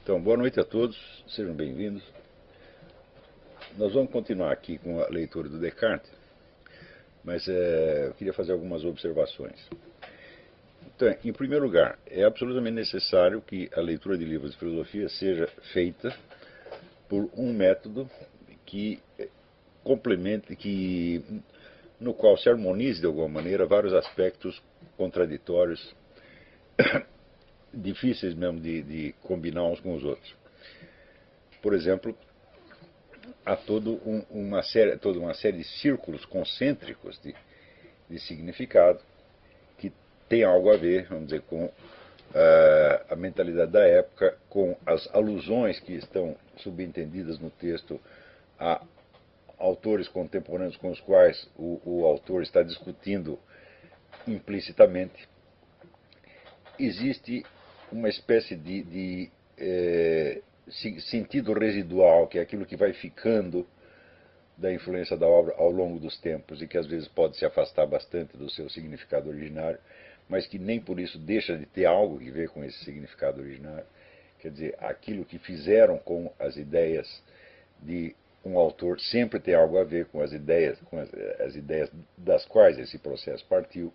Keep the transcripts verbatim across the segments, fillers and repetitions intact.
Então, boa noite a todos, sejam bem-vindos. Nós vamos continuar aqui com a leitura do Descartes, mas é, eu queria fazer algumas observações. Então, em primeiro lugar, é absolutamente necessário que a leitura de livros de filosofia seja feita por um método que complemente, que, no qual se harmonize de alguma maneira vários aspectos contraditórios, difíceis mesmo de, de combinar uns com os outros. Por exemplo, há todo um, uma série, toda uma série de círculos concêntricos de, de significado que tem algo a ver, vamos dizer, com uh, a mentalidade da época, com as alusões que estão subentendidas no texto a autores contemporâneos com os quais o, o autor está discutindo implicitamente. Existe uma espécie de, de eh, sentido residual, que é aquilo que vai ficando da influência da obra ao longo dos tempos e que às vezes pode se afastar bastante do seu significado originário, mas que nem por isso deixa de ter algo que ver com esse significado originário. Quer dizer, aquilo que fizeram com as ideias de um autor sempre tem algo a ver com as ideias, com as, as ideias das quais esse processo partiu.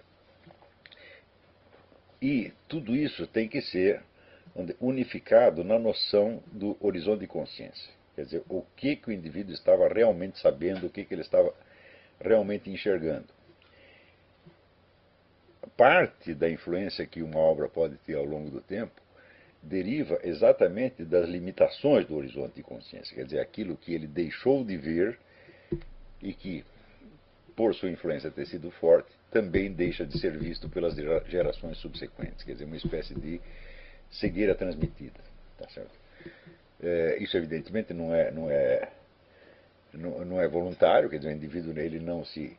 E tudo isso tem que ser unificado na noção do horizonte de consciência. Quer dizer, o que, que o indivíduo estava realmente sabendo, o que, que ele estava realmente enxergando. Parte da influência que uma obra pode ter ao longo do tempo deriva exatamente das limitações do horizonte de consciência. Quer dizer, aquilo que ele deixou de ver e que, por sua influência ter sido forte, também deixa de ser visto pelas gerações subsequentes. Quer dizer, uma espécie de cegueira transmitida. Tá certo? É, isso, evidentemente, não é, não, é, não, não é voluntário, quer dizer, o indivíduo ele não se,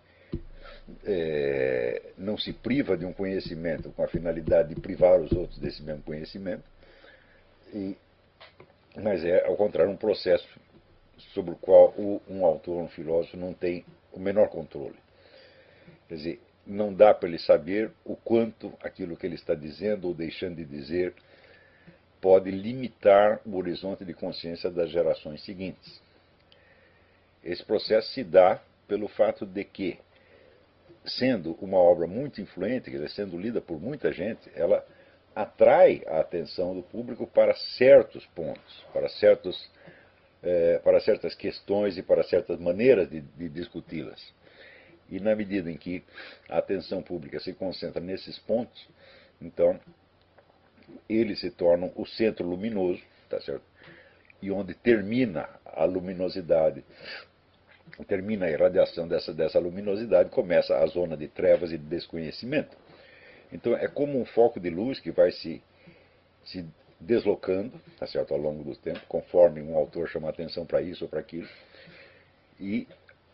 é, não se priva de um conhecimento com a finalidade de privar os outros desse mesmo conhecimento, e, mas é, ao contrário, um processo sobre o qual o, um autor, um filósofo, não tem o menor controle. Quer dizer, não dá para ele saber o quanto aquilo que ele está dizendo ou deixando de dizer pode limitar o horizonte de consciência das gerações seguintes. Esse processo se dá pelo fato de que, sendo uma obra muito influente, quer dizer, sendo lida por muita gente, ela atrai a atenção do público para certos pontos, para, certos, eh, para certas questões e para certas maneiras de, de discuti-las. E na medida em que a atenção pública se concentra nesses pontos, então eles se tornam o centro luminoso, tá certo? E onde termina a luminosidade, termina a irradiação dessa, dessa luminosidade, começa a zona de trevas e de desconhecimento. Então é como um foco de luz que vai se, se deslocando, tá certo, ao longo do tempo, conforme um autor chama a atenção para isso ou para aquilo, e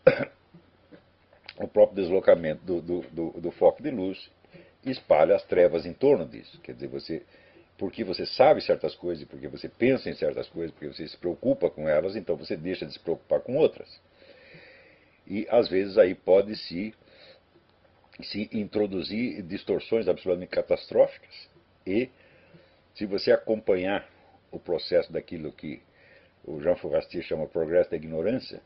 o próprio deslocamento do, do, do, do foco de luz espalha as trevas em torno disso. Quer dizer, você, porque você sabe certas coisas, porque você pensa em certas coisas, porque você se preocupa com elas, então você deixa de se preocupar com outras. E às vezes aí pode se, se introduzir distorções absolutamente catastróficas. E se você acompanhar o processo daquilo que o Jean Fourastier chama progresso da ignorância,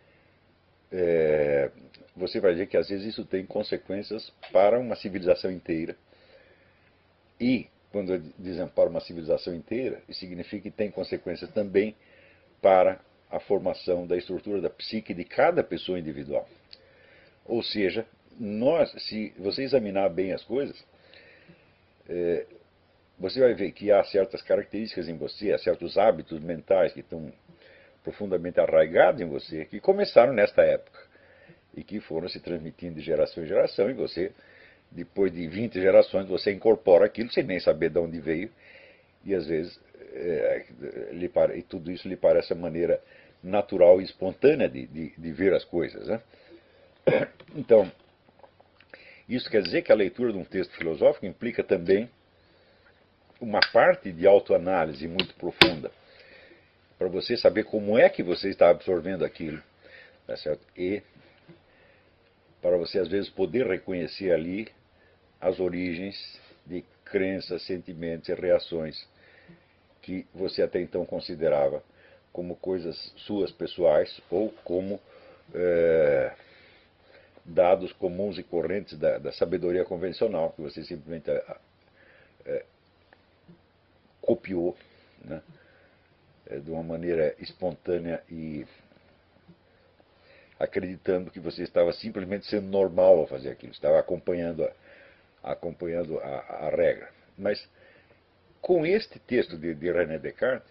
É, você vai ver que às vezes isso tem consequências para uma civilização inteira. E, quando dizem para uma civilização inteira, isso significa que tem consequências também para a formação da estrutura da psique de cada pessoa individual. Ou seja, nós, se você examinar bem as coisas, é, você vai ver que há certas características em você, há certos hábitos mentais que estão profundamente arraigados em você, que começaram nesta época e que foram se transmitindo de geração em geração, e você, depois de vinte gerações, você incorpora aquilo sem nem saber de onde veio, e às vezes é, lhe, e tudo isso lhe parece a maneira natural e espontânea de, de, de ver as coisas. Né? Então, isso quer dizer que a leitura de um texto filosófico implica também uma parte de autoanálise muito profunda, para você saber como é que você está absorvendo aquilo, tá certo? E para você, às vezes, poder reconhecer ali as origens de crenças, sentimentos e reações que você até então considerava como coisas suas pessoais ou como é, dados comuns e correntes da, da sabedoria convencional, que você simplesmente é, copiou, né, é, de uma maneira espontânea e acreditando que você estava simplesmente sendo normal ao fazer aquilo, estava acompanhando a, acompanhando a, a regra. Mas com este texto de, de René Descartes,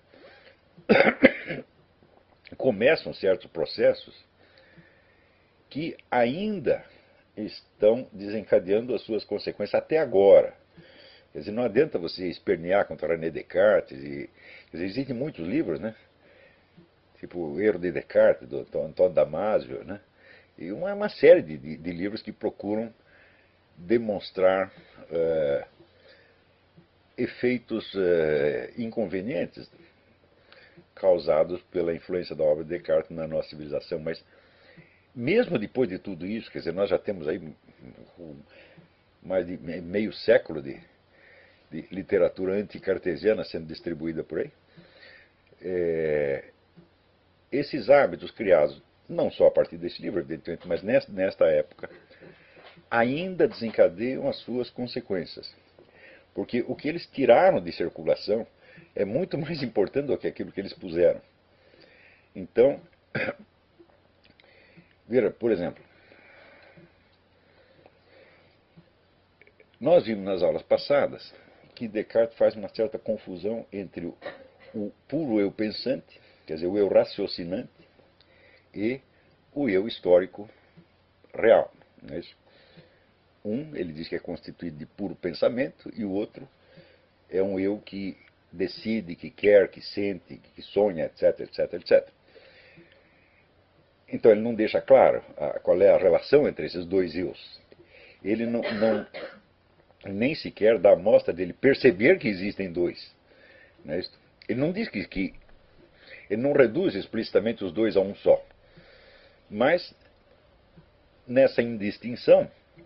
começam certos processos que ainda estão desencadeando as suas consequências até agora. Quer dizer, não adianta você espernear contra René Descartes. E, quer dizer, existem muitos livros, né? Tipo O Erro de Descartes, do Antônio Damasio, né? E uma, uma série de, de, de livros que procuram demonstrar uh, efeitos uh, inconvenientes causados pela influência da obra de Descartes na nossa civilização. Mas mesmo depois de tudo isso, quer dizer, nós já temos aí mais de meio século de, de literatura anticartesiana sendo distribuída por aí, é, esses hábitos criados, não só a partir desse livro, evidentemente, mas nesta, nesta época, ainda desencadeiam as suas consequências. Porque o que eles tiraram de circulação é muito mais importante do que aquilo que eles puseram. Então, veja, por exemplo, nós vimos nas aulas passadas que Descartes faz uma certa confusão entre o, o puro eu pensante, quer dizer, o eu raciocinante, e o eu histórico real. Não é isso? Um, ele diz que é constituído de puro pensamento, e o outro é um eu que decide, que quer, que sente, que sonha, etc, etc, etcétera. Então ele não deixa claro a, qual é a relação entre esses dois eus. Ele não, não nem sequer dá mostra dele perceber que existem dois. Não é isso? Ele não diz que, que ele não reduz explicitamente os dois a um só. Mas nessa indistinção,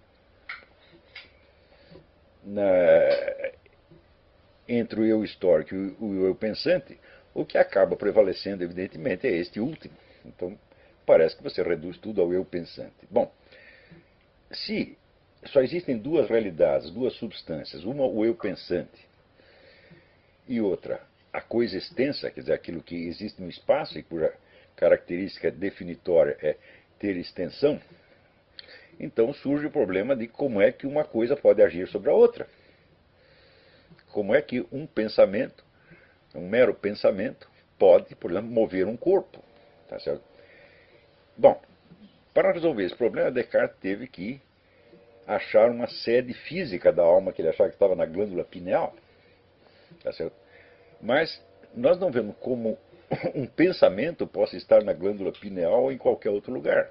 na, entre o eu histórico e o eu pensante, o que acaba prevalecendo, evidentemente, é este último. Então, parece que você reduz tudo ao eu pensante. Bom, se só existem duas realidades, duas substâncias, uma o eu pensante e outra a coisa extensa, quer dizer, aquilo que existe no espaço e cuja característica definitória é ter extensão, então surge o problema de como é que uma coisa pode agir sobre a outra. Como é que um pensamento, um mero pensamento, pode, por exemplo, mover um corpo. Tá certo? Bom, para resolver esse problema, Descartes teve que achar uma sede física da alma que ele achava que estava na glândula pineal. Tá certo? Mas nós não vemos como um pensamento possa estar na glândula pineal ou em qualquer outro lugar.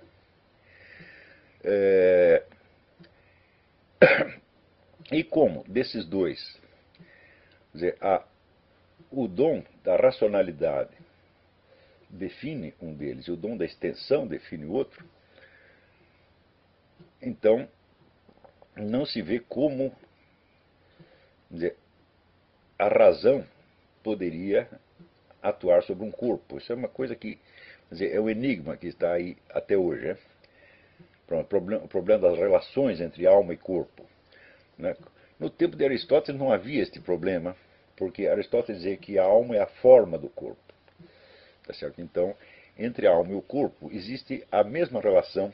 É... E como desses dois, quer dizer, a, o dom da racionalidade define um deles e o dom da extensão define o outro, então não se vê como, quer dizer, a razão poderia atuar sobre um corpo. Isso é uma coisa que, quer dizer, é um enigma que está aí até hoje. Né? O problema, o problema das relações entre alma e corpo. Né? No tempo de Aristóteles não havia este problema, porque Aristóteles dizia que a alma é a forma do corpo. Tá certo? Então, entre a alma e o corpo existe a mesma relação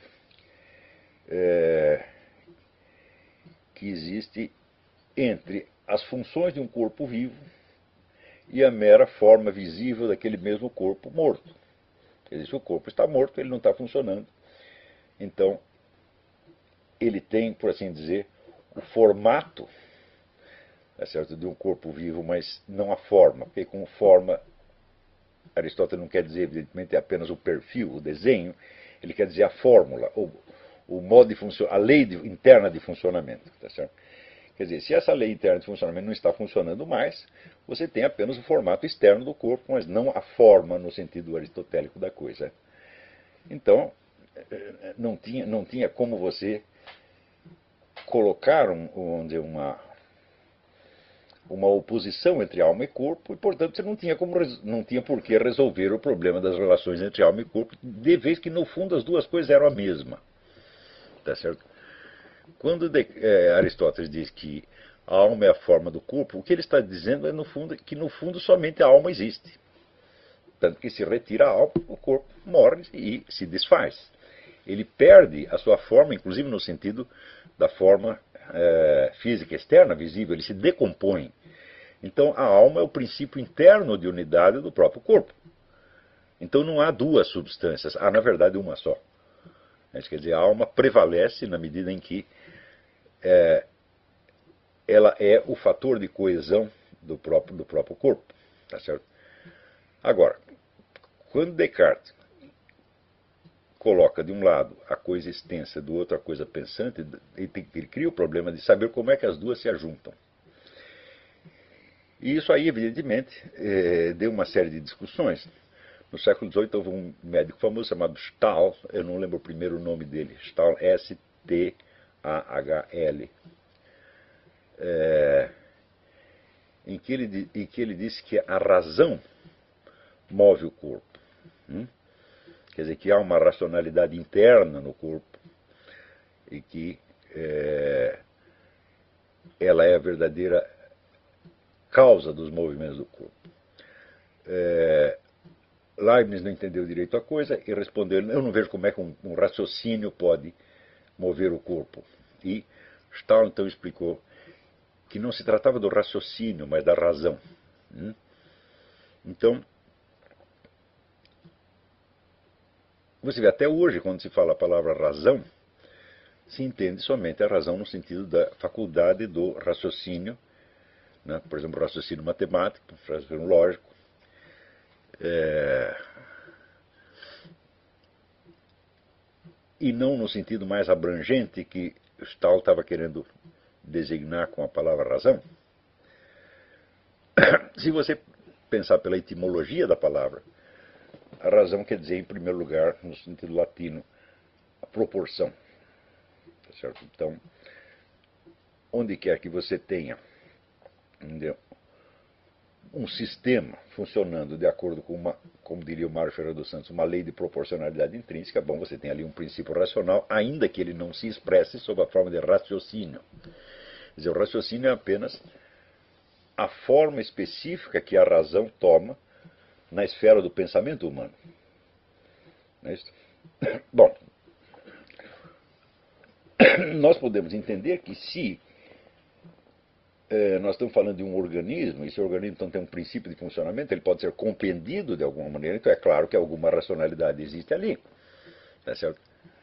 é, que existe entre as funções de um corpo vivo e a mera forma visível daquele mesmo corpo morto. Quer dizer, se o corpo está morto, ele não está funcionando. Então, ele tem, por assim dizer, o formato, tá certo, de um corpo vivo, mas não a forma. Porque com forma, Aristóteles não quer dizer, evidentemente, apenas o perfil, o desenho. Ele quer dizer a fórmula, o, o modo de funcionamento, a lei de, interna de funcionamento. Tá certo? Quer dizer, se essa lei interna de funcionamento não está funcionando mais, você tem apenas o formato externo do corpo, mas não a forma no sentido aristotélico da coisa. Então, não tinha, não tinha como você colocar um, vamos dizer, uma, uma oposição entre alma e corpo, e, portanto, você não tinha, como, não tinha por que resolver o problema das relações entre alma e corpo, de vez que, no fundo, as duas coisas eram a mesma. Tá certo? Quando de, é, Aristóteles diz que a alma é a forma do corpo, o que ele está dizendo é, no fundo, que, no fundo, somente a alma existe. Tanto que se retira a alma, o corpo morre e se desfaz. Ele perde a sua forma, inclusive no sentido da forma é, física externa, visível, ele se decompõe. Então a alma é o princípio interno de unidade do próprio corpo. Então não há duas substâncias, há na verdade uma só. Isso quer dizer, a alma prevalece na medida em que é, ela é o fator de coesão do próprio, do próprio corpo. Tá certo? Agora, quando Descartes coloca de um lado a coisa extensa, do outro a coisa pensante, ele, ele cria o problema de saber como é que as duas se ajuntam. E isso aí, evidentemente, é, deu uma série de discussões. No século dezoito houve um médico famoso chamado Stahl, eu não lembro o primeiro nome dele, Stahl, S T A H L, é, em, que ele, em que ele disse que a razão move o corpo. Hum? Quer dizer, que há uma racionalidade interna no corpo e que é, ela é a verdadeira causa dos movimentos do corpo. É, Leibniz não entendeu direito a coisa e respondeu: eu não vejo como é que um, um raciocínio pode mover o corpo. E Stahl então explicou que não se tratava do raciocínio, mas da razão. Hum? Então, você vê, até hoje, quando se fala a palavra razão, se entende somente a razão no sentido da faculdade do raciocínio, né? Por exemplo, o raciocínio matemático, o raciocínio lógico. É... E não no sentido mais abrangente que Stahl estava querendo designar com a palavra razão. Se você pensar pela etimologia da palavra, a razão quer dizer, em primeiro lugar, no sentido latino, a proporção. Tá certo? Então, onde quer que você tenha, entendeu, um sistema funcionando de acordo com uma, como diria o Mário Ferreira dos Santos, uma lei de proporcionalidade intrínseca, bom, você tem ali um princípio racional, ainda que ele não se expresse sob a forma de raciocínio. Quer dizer, o raciocínio é apenas a forma específica que a razão toma na esfera do pensamento humano. Não é isso? Bom, nós podemos entender que se eh, nós estamos falando de um organismo, e esse organismo então tem um princípio de funcionamento, ele pode ser compreendido de alguma maneira, então é claro que alguma racionalidade existe ali. Tá certo?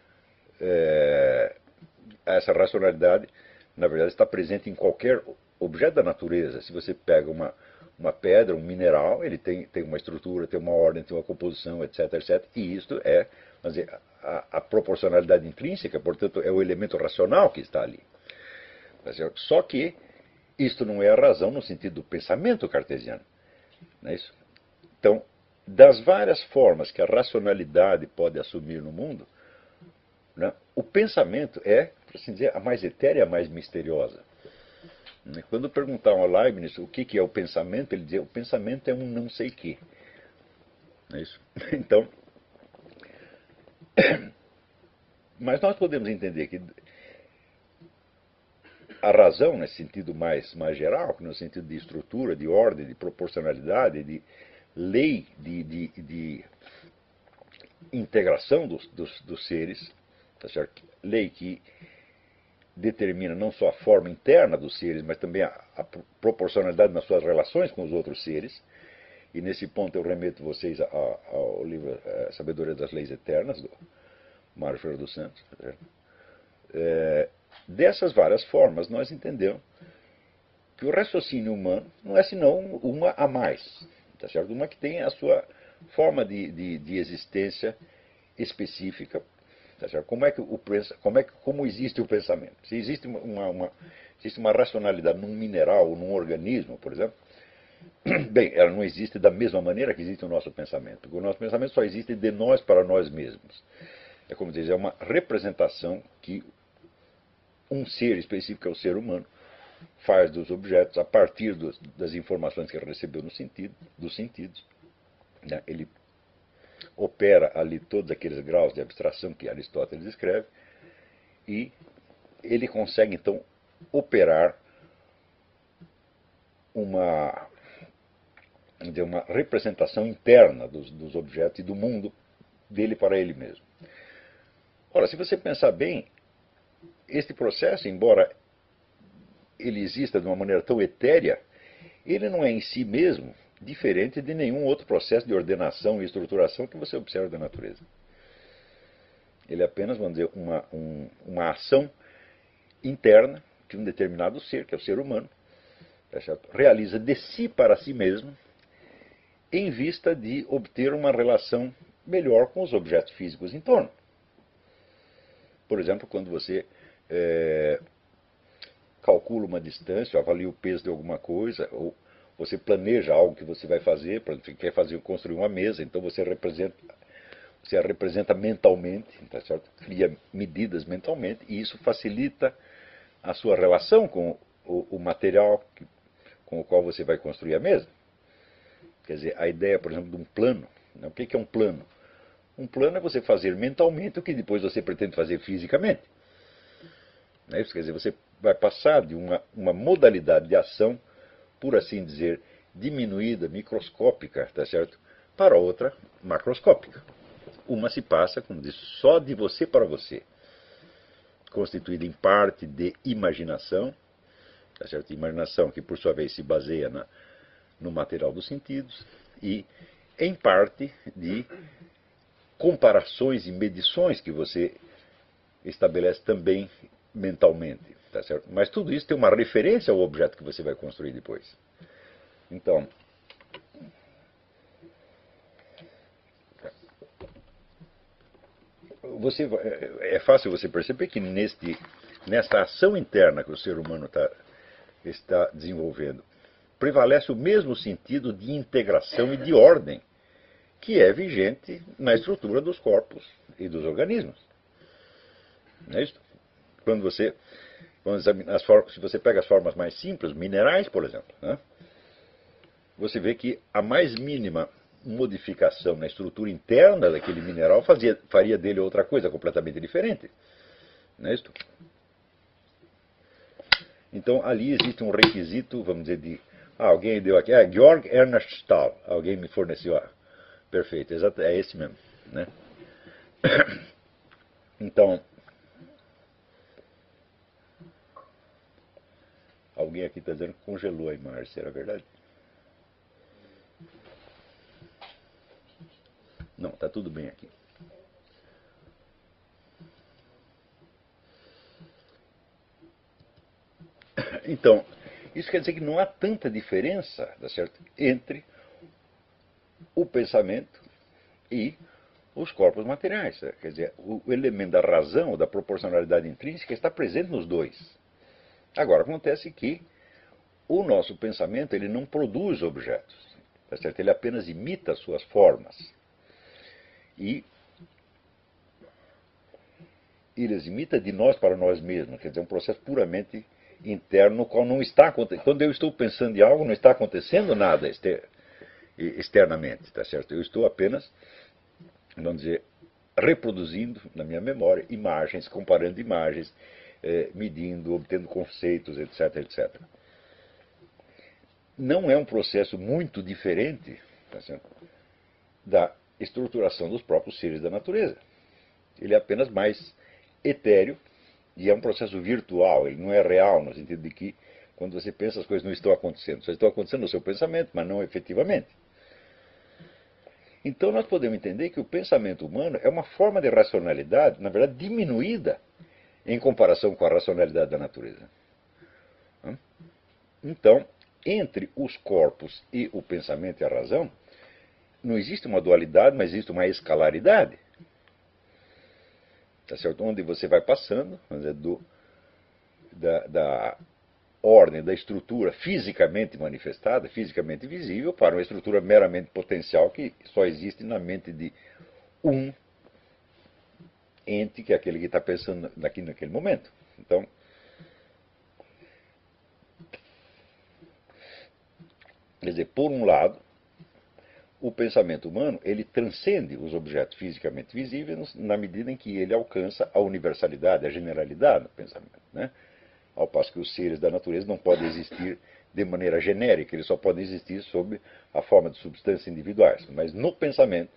É, essa racionalidade, na verdade, está presente em qualquer objeto da natureza. Se você pega uma, uma pedra, um mineral, ele tem, tem uma estrutura, tem uma ordem, tem uma composição, etc, etc. E isto é, vamos dizer, a, a proporcionalidade intrínseca, portanto, é o elemento racional que está ali. Tá certo? Só que isto não é a razão no sentido do pensamento cartesiano. Não é isso? Então, das várias formas que a racionalidade pode assumir no mundo, né, o pensamento é, por assim dizer, a mais etérea, a mais misteriosa. Quando perguntavam a Leibniz o que é o pensamento, ele dizia: o pensamento é um não sei quê. Não é isso? Então, mas nós podemos entender que a razão, nesse sentido mais, mais geral, no sentido de estrutura, de ordem, de proporcionalidade, de lei, de, de, de integração dos, dos, dos seres, tá certo? Lei que determina não só a forma interna dos seres, mas também a, a proporcionalidade nas suas relações com os outros seres. E nesse ponto eu remeto vocês ao, ao livro a Sabedoria das Leis Eternas, do Mário Ferreira dos Santos. Tá é, dessas várias formas, nós entendemos que o raciocínio humano não é senão uma a mais. Tá certo? Uma que tem a sua forma de, de, de existência específica. Tá certo? Como é que o como é que como existe o pensamento? Se existe uma, uma existe uma racionalidade num mineral ou num organismo, por exemplo, bem, ela não existe da mesma maneira que existe o nosso pensamento, porque o nosso pensamento só existe de nós para nós mesmos. É como dizer, é uma representação que um ser específico, que é o ser humano, faz dos objetos a partir dos, das informações que ele recebeu no sentido, dos sentidos. Né? Ele opera ali todos aqueles graus de abstração que Aristóteles descreve e ele consegue, então, operar uma, uma representação interna dos, dos objetos e do mundo dele para ele mesmo. Ora, se você pensar bem, este processo, embora ele exista de uma maneira tão etérea, ele não é em si mesmo diferente de nenhum outro processo de ordenação e estruturação que você observa da natureza. Ele é apenas, vamos dizer, uma, um, uma ação interna de um determinado ser, que é o ser humano, tá certo? Realiza de si para si mesmo, em vista de obter uma relação melhor com os objetos físicos em torno. Por exemplo, quando você é, calcula uma distância, avalia o peso de alguma coisa, ou você planeja algo que você vai fazer, por exemplo, você quer fazer, construir uma mesa, então você representa, você a representa mentalmente, tá certo? Cria medidas mentalmente, e isso facilita a sua relação com o, o material que, com o qual você vai construir a mesa. Quer dizer, a ideia, por exemplo, de um plano. Né? O que é um plano? Um plano é você fazer mentalmente o que depois você pretende fazer fisicamente. Não é isso? Quer dizer, você vai passar de uma, uma modalidade de ação, por assim dizer, diminuída, microscópica, tá certo? Para outra macroscópica. Uma se passa, como disse, só de você para você, constituída em parte de imaginação, tá certo? Imaginação que, por sua vez, se baseia na, no material dos sentidos, e em parte de comparações e medições que você estabelece também mentalmente. Tá certo? Mas tudo isso tem uma referência ao objeto que você vai construir depois. Então, você, é fácil você perceber que neste, nesta ação interna que o ser humano tá, está desenvolvendo, prevalece o mesmo sentido de integração e de ordem que é vigente na estrutura dos corpos e dos organismos. Não é isso? Quando você, quando as formas, se você pega as formas mais simples, minerais, por exemplo, né? Você vê que a mais mínima modificação na estrutura interna daquele mineral fazia, faria dele outra coisa completamente diferente. Não é isso? Então ali existe um requisito, vamos dizer, de... Ah, alguém deu aqui, ah, Georg Ernst Stahl, alguém me forneceu, ah, perfeito, exato, é esse mesmo, né? Então, alguém aqui está dizendo que congelou a imagem, será verdade? Não, está tudo bem aqui. Então, isso quer dizer que não há tanta diferença, tá certo, entre o pensamento e os corpos materiais. Quer dizer, o elemento da razão, da proporcionalidade intrínseca, está presente nos dois. Agora, acontece que o nosso pensamento ele não produz objetos, tá certo? Ele apenas imita as suas formas. E ele as imita de nós para nós mesmos, quer dizer, é um processo puramente interno, no qual não está acontecendo. Quando eu estou pensando em algo, não está acontecendo nada externamente, tá certo? Eu estou apenas, vamos dizer, reproduzindo na minha memória imagens, comparando imagens, eh, medindo, obtendo conceitos, etc, etcétera. Não é um processo muito diferente, tá certo, da estruturação dos próprios seres da natureza. Ele é apenas mais etéreo e é um processo virtual, ele não é real, no sentido de que quando você pensa as coisas não estão acontecendo, só estão acontecendo no seu pensamento, mas não efetivamente. Então nós podemos entender que o pensamento humano é uma forma de racionalidade, na verdade diminuída em comparação com a racionalidade da natureza. Então, entre os corpos e o pensamento e a razão, não existe uma dualidade, mas existe uma escalaridade. Tá certo? Onde você vai passando, vamos dizer, do, da, da ordem, da estrutura fisicamente manifestada, fisicamente visível, para uma estrutura meramente potencial que só existe na mente de um ente, que é aquele que está pensando aqui naquele momento. Então, Quer dizer, por um lado, o pensamento humano ele transcende os objetos fisicamente visíveis na medida em que ele alcança a universalidade, a generalidade do pensamento, né? Ao passo que os seres da natureza não podem existir de maneira genérica, eles só podem existir sob a forma de substâncias individuais. Mas no pensamento,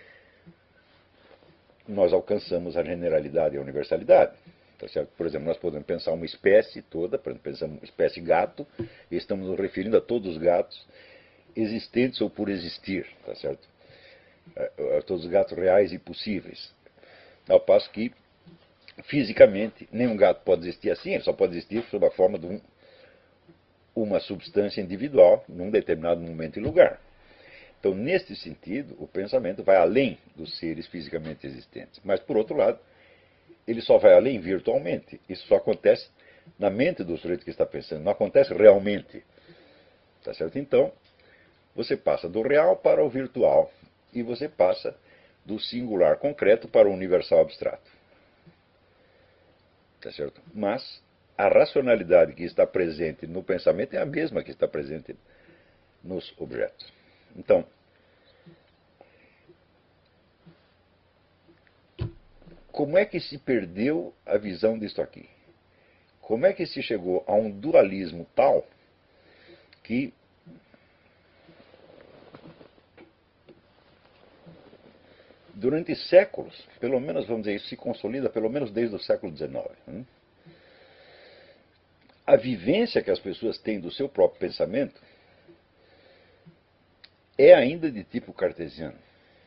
nós alcançamos a generalidade e a universalidade. Tá certo? Por exemplo, nós podemos pensar uma espécie toda, por exemplo, pensamos uma espécie gato, e estamos nos referindo a todos os gatos existentes ou por existir, tá certo? A, a todos os gatos reais e possíveis. Ao passo que, fisicamente, nenhum gato pode existir assim, ele só pode existir sob a forma de um, uma substância individual num determinado momento e lugar. Então, neste sentido, o pensamento vai além dos seres fisicamente existentes. Mas, por outro lado, ele só vai além virtualmente. Isso só acontece na mente do sujeito que está pensando, não acontece realmente. Tá certo? Então, você passa do real para o virtual e você passa do singular concreto para o universal abstrato. Tá certo? Mas a racionalidade que está presente no pensamento é a mesma que está presente nos objetos. Então, como é que se perdeu a visão disto aqui? Como é que se chegou a um dualismo tal que durante séculos, pelo menos, vamos dizer, isso se consolida pelo menos desde o século dezenove. Hein? A vivência que as pessoas têm do seu próprio pensamento é ainda de tipo cartesiano.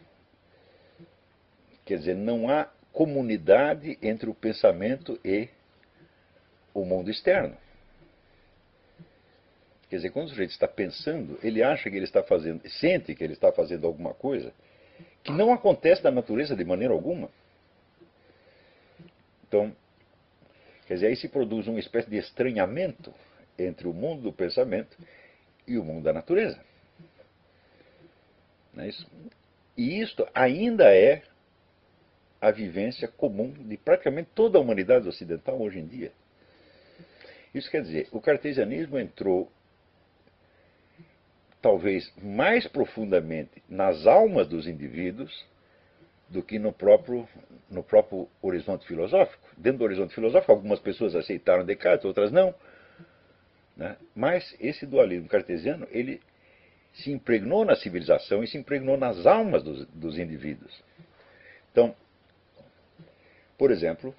Quer dizer, não há comunidade entre o pensamento e o mundo externo. Quer dizer, quando o sujeito está pensando, ele acha que ele está fazendo, sente que ele está fazendo alguma coisa que não acontece na natureza de maneira alguma. Então, quer dizer, aí se produz uma espécie de estranhamento entre o mundo do pensamento e o mundo da natureza. Não é isso? E isto ainda é a vivência comum de praticamente toda a humanidade ocidental hoje em dia. Isso quer dizer, o cartesianismo entrou talvez mais profundamente nas almas dos indivíduos do que no próprio, no próprio horizonte filosófico. Dentro do horizonte filosófico, algumas pessoas aceitaram Descartes, outras não. Né? Mas esse dualismo cartesiano, ele se impregnou na civilização e se impregnou nas almas dos, dos indivíduos. Então, por exemplo,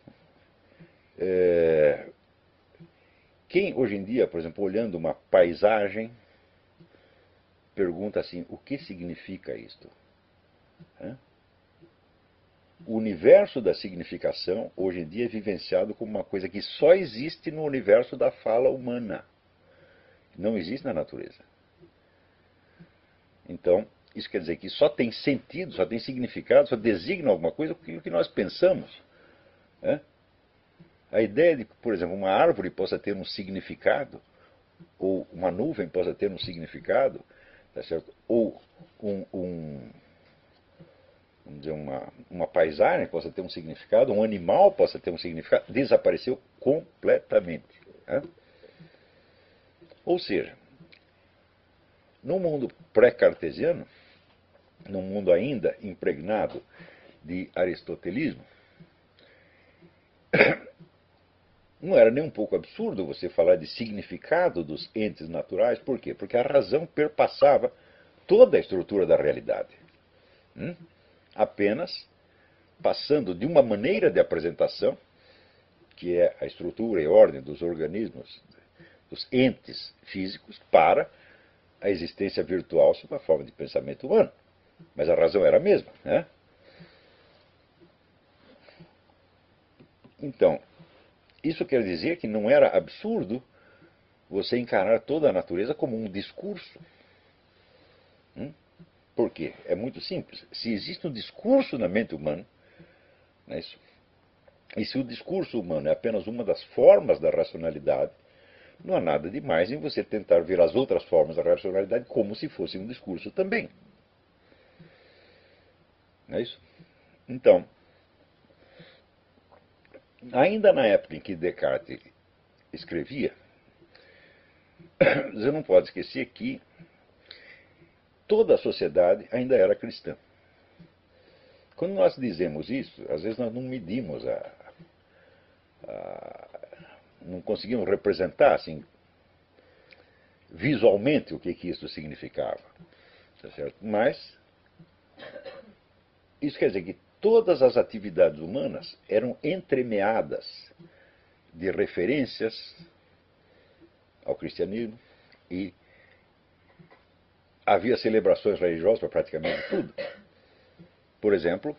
é, quem hoje em dia, por exemplo, olhando uma paisagem, pergunta assim, o que significa isto? Hã? O universo da significação, hoje em dia, é vivenciado como uma coisa que só existe no universo da fala humana. Não existe na natureza. Então, isso quer dizer que só tem sentido, só tem significado, só designa alguma coisa aquilo que nós pensamos. Né? A ideia de que, por exemplo, uma árvore possa ter um significado, ou uma nuvem possa ter um significado, tá certo? Ou um, um, vamos dizer, uma, uma paisagem possa ter um significado, um animal possa ter um significado, desapareceu completamente. Né? Ou seja, no mundo pré-cartesiano, num mundo ainda impregnado de aristotelismo, não era nem um pouco absurdo você falar de significado dos entes naturais. Por quê? Porque a razão perpassava toda a estrutura da realidade. Hum? Apenas passando de uma maneira de apresentação, que é a estrutura e ordem dos organismos, dos entes físicos, para a existência virtual sob a forma de pensamento humano. Mas a razão era a mesma. Né? Então, isso quer dizer que não era absurdo você encarar toda a natureza como um discurso. Hum? Por quê? É muito simples. Se existe um discurso na mente humana, não é isso? E se o discurso humano é apenas uma das formas da racionalidade, não há nada de mais em você tentar ver as outras formas da racionalidade como se fosse um discurso também. Não é isso? Então, ainda na época em que Descartes escrevia, você não pode esquecer que toda a sociedade ainda era cristã. Quando nós dizemos isso, às vezes nós não medimos, a, a, não conseguimos representar assim, visualmente o que, que isso significava. Tá certo? Mas isso quer dizer que todas as atividades humanas eram entremeadas de referências ao cristianismo e havia celebrações religiosas para praticamente tudo. Por exemplo,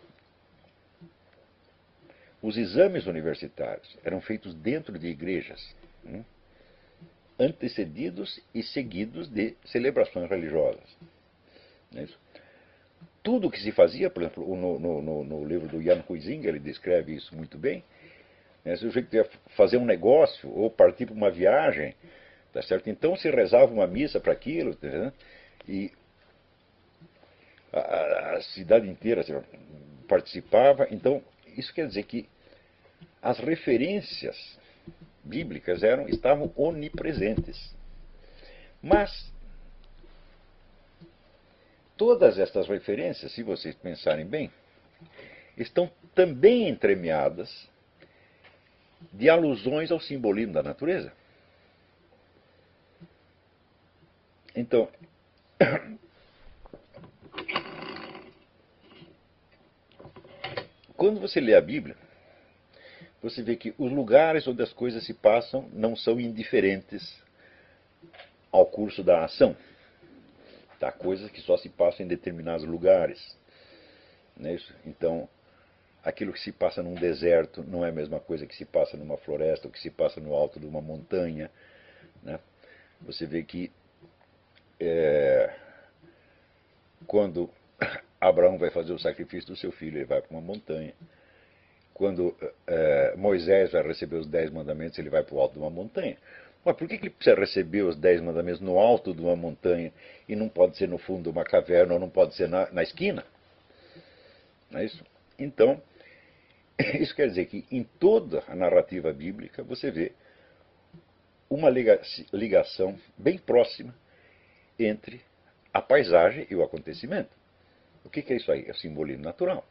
os exames universitários eram feitos dentro de igrejas, hein, antecedidos e seguidos de celebrações religiosas. Não é isso? Tudo o que se fazia, por exemplo, no, no, no livro do Jan Huizinga, ele descreve isso muito bem, né? Se o sujeito ia fazer um negócio ou partir para uma viagem, tá certo? Então se rezava uma missa para aquilo, né? E a, a cidade inteira assim, participava. Então, isso quer dizer que as referências bíblicas eram, estavam onipresentes. Mas todas estas referências, se vocês pensarem bem, estão também entremeadas de alusões ao simbolismo da natureza. Então, quando você lê a Bíblia, você vê que os lugares onde as coisas se passam não são indiferentes ao curso da ação. Tá? Coisas que só se passam em determinados lugares. Não é isso? Então, aquilo que se passa num deserto não é a mesma coisa que se passa numa floresta ou que se passa no alto de uma montanha. Né? Você vê que é, quando Abraão vai fazer o sacrifício do seu filho, ele vai para uma montanha. Quando é, Moisés vai receber os dez mandamentos, ele vai para o alto de uma montanha. Mas por que ele precisa receber os dez mandamentos no alto de uma montanha e não pode ser no fundo de uma caverna ou não pode ser na, na esquina? Não é isso? Então, isso quer dizer que em toda a narrativa bíblica você vê uma ligação bem próxima entre a paisagem e o acontecimento. O que é isso aí? É o simbolismo natural.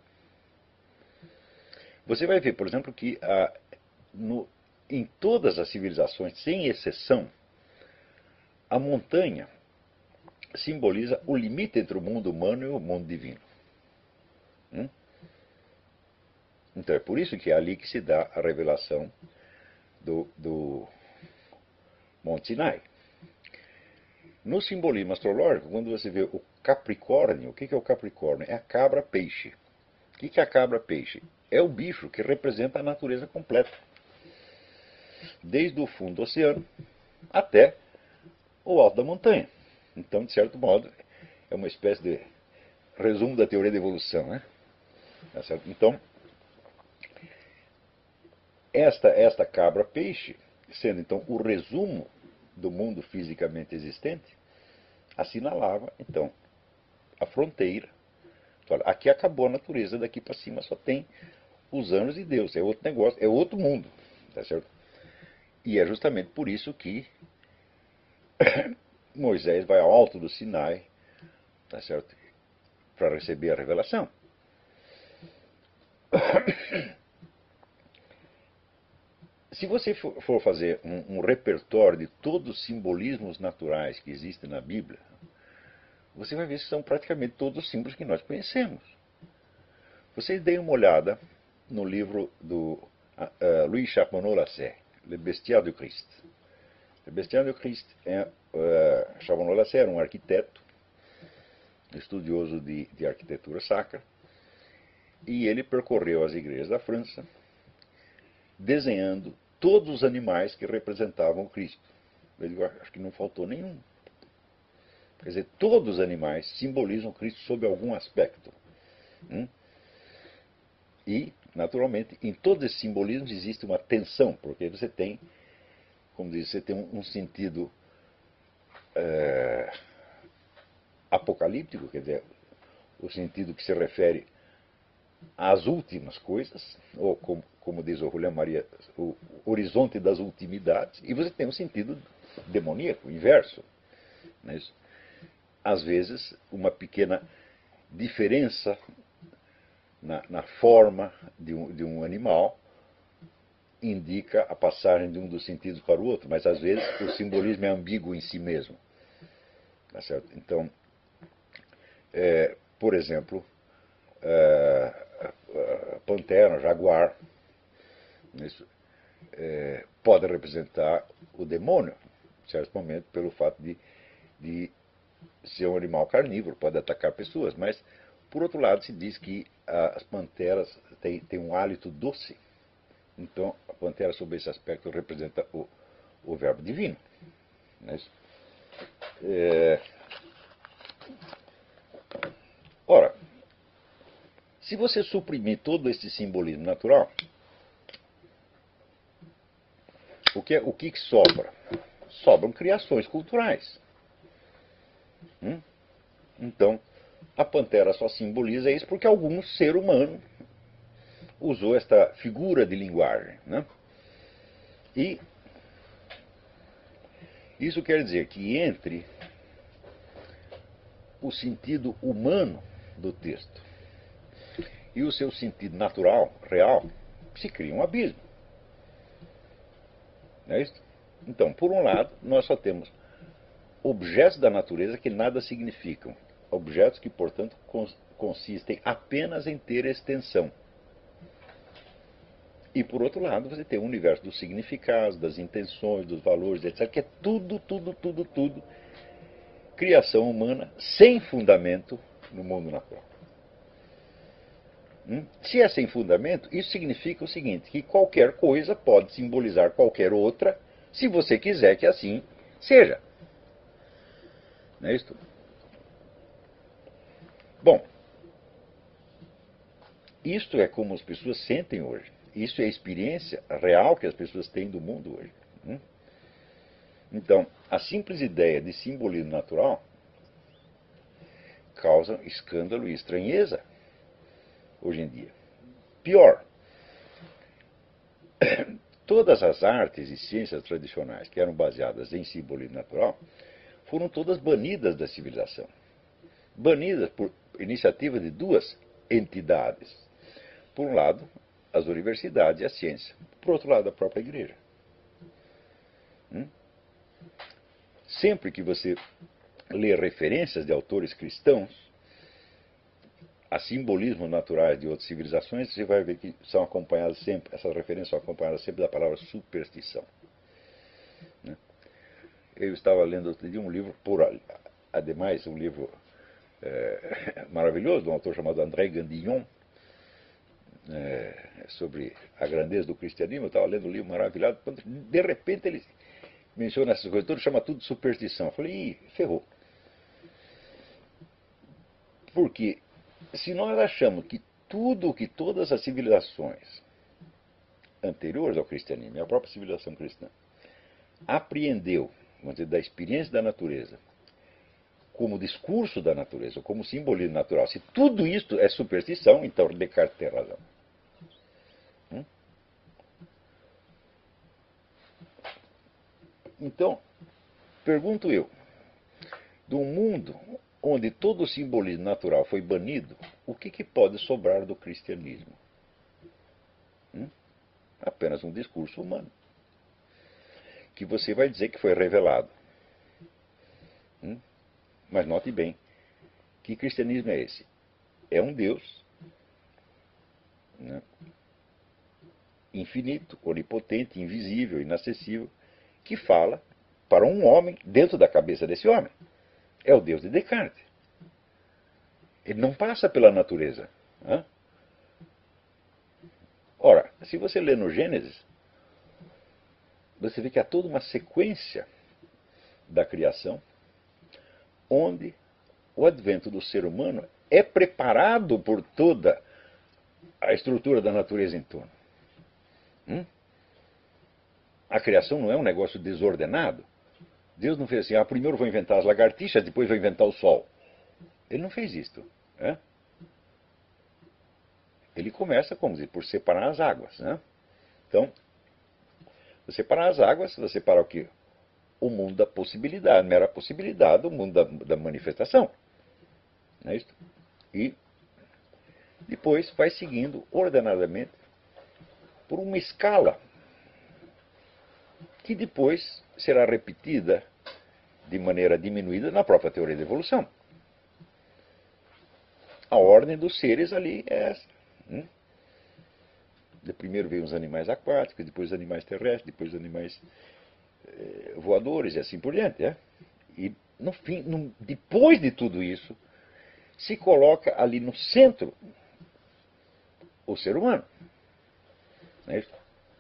Você vai ver, por exemplo, que a, no, em todas as civilizações, sem exceção, a montanha simboliza o limite entre o mundo humano e o mundo divino. Hum? Então é por isso que é ali que se dá a revelação do, do Monte Sinai. No simbolismo astrológico, quando você vê o Capricórnio, o que é o Capricórnio? É a cabra-peixe. O que é a cabra-peixe? É o bicho que representa a natureza completa. Desde o fundo do oceano até o alto da montanha. Então, de certo modo, é uma espécie de resumo da teoria da evolução. Né? Tá certo? Então, esta, esta cabra-peixe, sendo então o resumo do mundo fisicamente existente, assinalava, então, a fronteira. Olha, aqui acabou a natureza, daqui para cima só tem os anjos de Deus, é outro negócio, é outro mundo. Tá certo? E é justamente por isso que Moisés vai ao alto do Sinai, tá certo? Para receber a revelação. Se você for fazer um, um repertório de todos os simbolismos naturais que existem na Bíblia, você vai ver que são praticamente todos os símbolos que nós conhecemos. Vocês deem uma olhada no livro do uh, uh, Louis Charbonneau-Lassalle, Le Bestiaire du Christ. Le Bestiaire du Christ é, uh, Charbonneau-Lassalle era um arquiteto, estudioso de, de arquitetura sacra, e ele percorreu as igrejas da França, desenhando todos os animais que representavam Cristo. Eu acho que não faltou nenhum. Quer dizer, todos os animais simbolizam Cristo sob algum aspecto. Hum? E, naturalmente, em todos esses simbolismos existe uma tensão, porque você tem, como diz, você tem um, um sentido é, apocalíptico, quer dizer, o sentido que se refere às últimas coisas, ou como, como diz o Julián Maria, o horizonte das ultimidades, e você tem um sentido demoníaco, inverso. Não é isso? às vezes, uma pequena diferença na, na forma de um, de um animal indica a passagem de um dos sentidos para o outro, mas às vezes o simbolismo é ambíguo em si mesmo. Tá certo? Então, é, por exemplo, é, a pantera, jaguar, isso, é, pode representar o demônio, em certo momento, pelo fato de, de ser um animal carnívoro, pode atacar pessoas, mas, por outro lado, se diz que as panteras têm, têm um hálito doce. Então, a pantera, sob esse aspecto, representa o, o verbo divino. Não é isso? É... Ora, se você suprimir todo esse simbolismo natural, o que, o que sobra? Sobram criações culturais. Hum? Então, a pantera só simboliza isso porque algum ser humano usou esta figura de linguagem. Né? E isso quer dizer que entre o sentido humano do texto e o seu sentido natural, real, se cria um abismo. Não é isso? Então, por um lado, nós só temos objetos da natureza que nada significam. Objetos que, portanto, consistem apenas em ter extensão. E, por outro lado, você tem o universo dos significados, das intenções, dos valores, etcétera, que é tudo, tudo, tudo, tudo criação humana sem fundamento no mundo natural. Hum? Se é sem fundamento, isso significa o seguinte, que qualquer coisa pode simbolizar qualquer outra, se você quiser que assim seja. Não é isso? Bom, isto é como as pessoas sentem hoje. Isso é a experiência real que as pessoas têm do mundo hoje. Hum? Então, a simples ideia de simbolismo natural causa escândalo e estranheza hoje em dia. Pior, todas as artes e ciências tradicionais que eram baseadas em simbolismo natural foram todas banidas da civilização. Banidas por iniciativa de duas entidades. Por um lado, as universidades e a ciência. Por outro lado, a própria igreja. Hum? Sempre que você lê referências de autores cristãos a simbolismos naturais de outras civilizações, você vai ver que são acompanhadas sempre, essas referências são acompanhadas sempre da palavra superstição. Né? Eu estava lendo outro dia um livro, por ademais, um livro é, maravilhoso, de um autor chamado André Gandillon, é, sobre a grandeza do cristianismo. Eu estava lendo um livro maravilhado, quando de repente ele menciona essas coisas todas, chama tudo de superstição. Eu falei, ih, ferrou. Porque se nós achamos que tudo, que todas as civilizações anteriores ao cristianismo, e a própria civilização cristã, apreendeu, vamos dizer, da experiência da natureza, como discurso da natureza, como simbolismo natural, se tudo isto é superstição, então Descartes tem razão. Hum? Então, pergunto eu, de um mundo onde todo o simbolismo natural foi banido, o que, que pode sobrar do cristianismo? Hum? Apenas um discurso humano, que você vai dizer que foi revelado. Hum? Mas note bem, que cristianismo é esse? É um Deus, né, infinito, onipotente, invisível, inacessível, que fala para um homem dentro da cabeça desse homem. É o Deus de Descartes. Ele não passa pela natureza. Né? Ora, se você lê no Gênesis, você vê que há toda uma sequência da criação onde o advento do ser humano é preparado por toda a estrutura da natureza em torno. Hum? A criação não é um negócio desordenado. Deus não fez assim, ah, primeiro vou inventar as lagartixas, depois vou inventar o sol. Ele não fez isto. Né? Ele começa, como dizer, por separar as águas. Né? Então, você separar as águas, você separar o quê? o mundo da possibilidade, mera possibilidade, o mundo da, da manifestação. Não é isso? E depois vai seguindo ordenadamente por uma escala que depois será repetida de maneira diminuída na própria teoria da evolução. A ordem dos seres ali é essa. Hum? De primeiro veio os animais aquáticos, depois os animais terrestres, depois os animais eh, voadores e assim por diante. É? E no fim, no, depois de tudo isso, se coloca ali no centro o ser humano. Não é isso?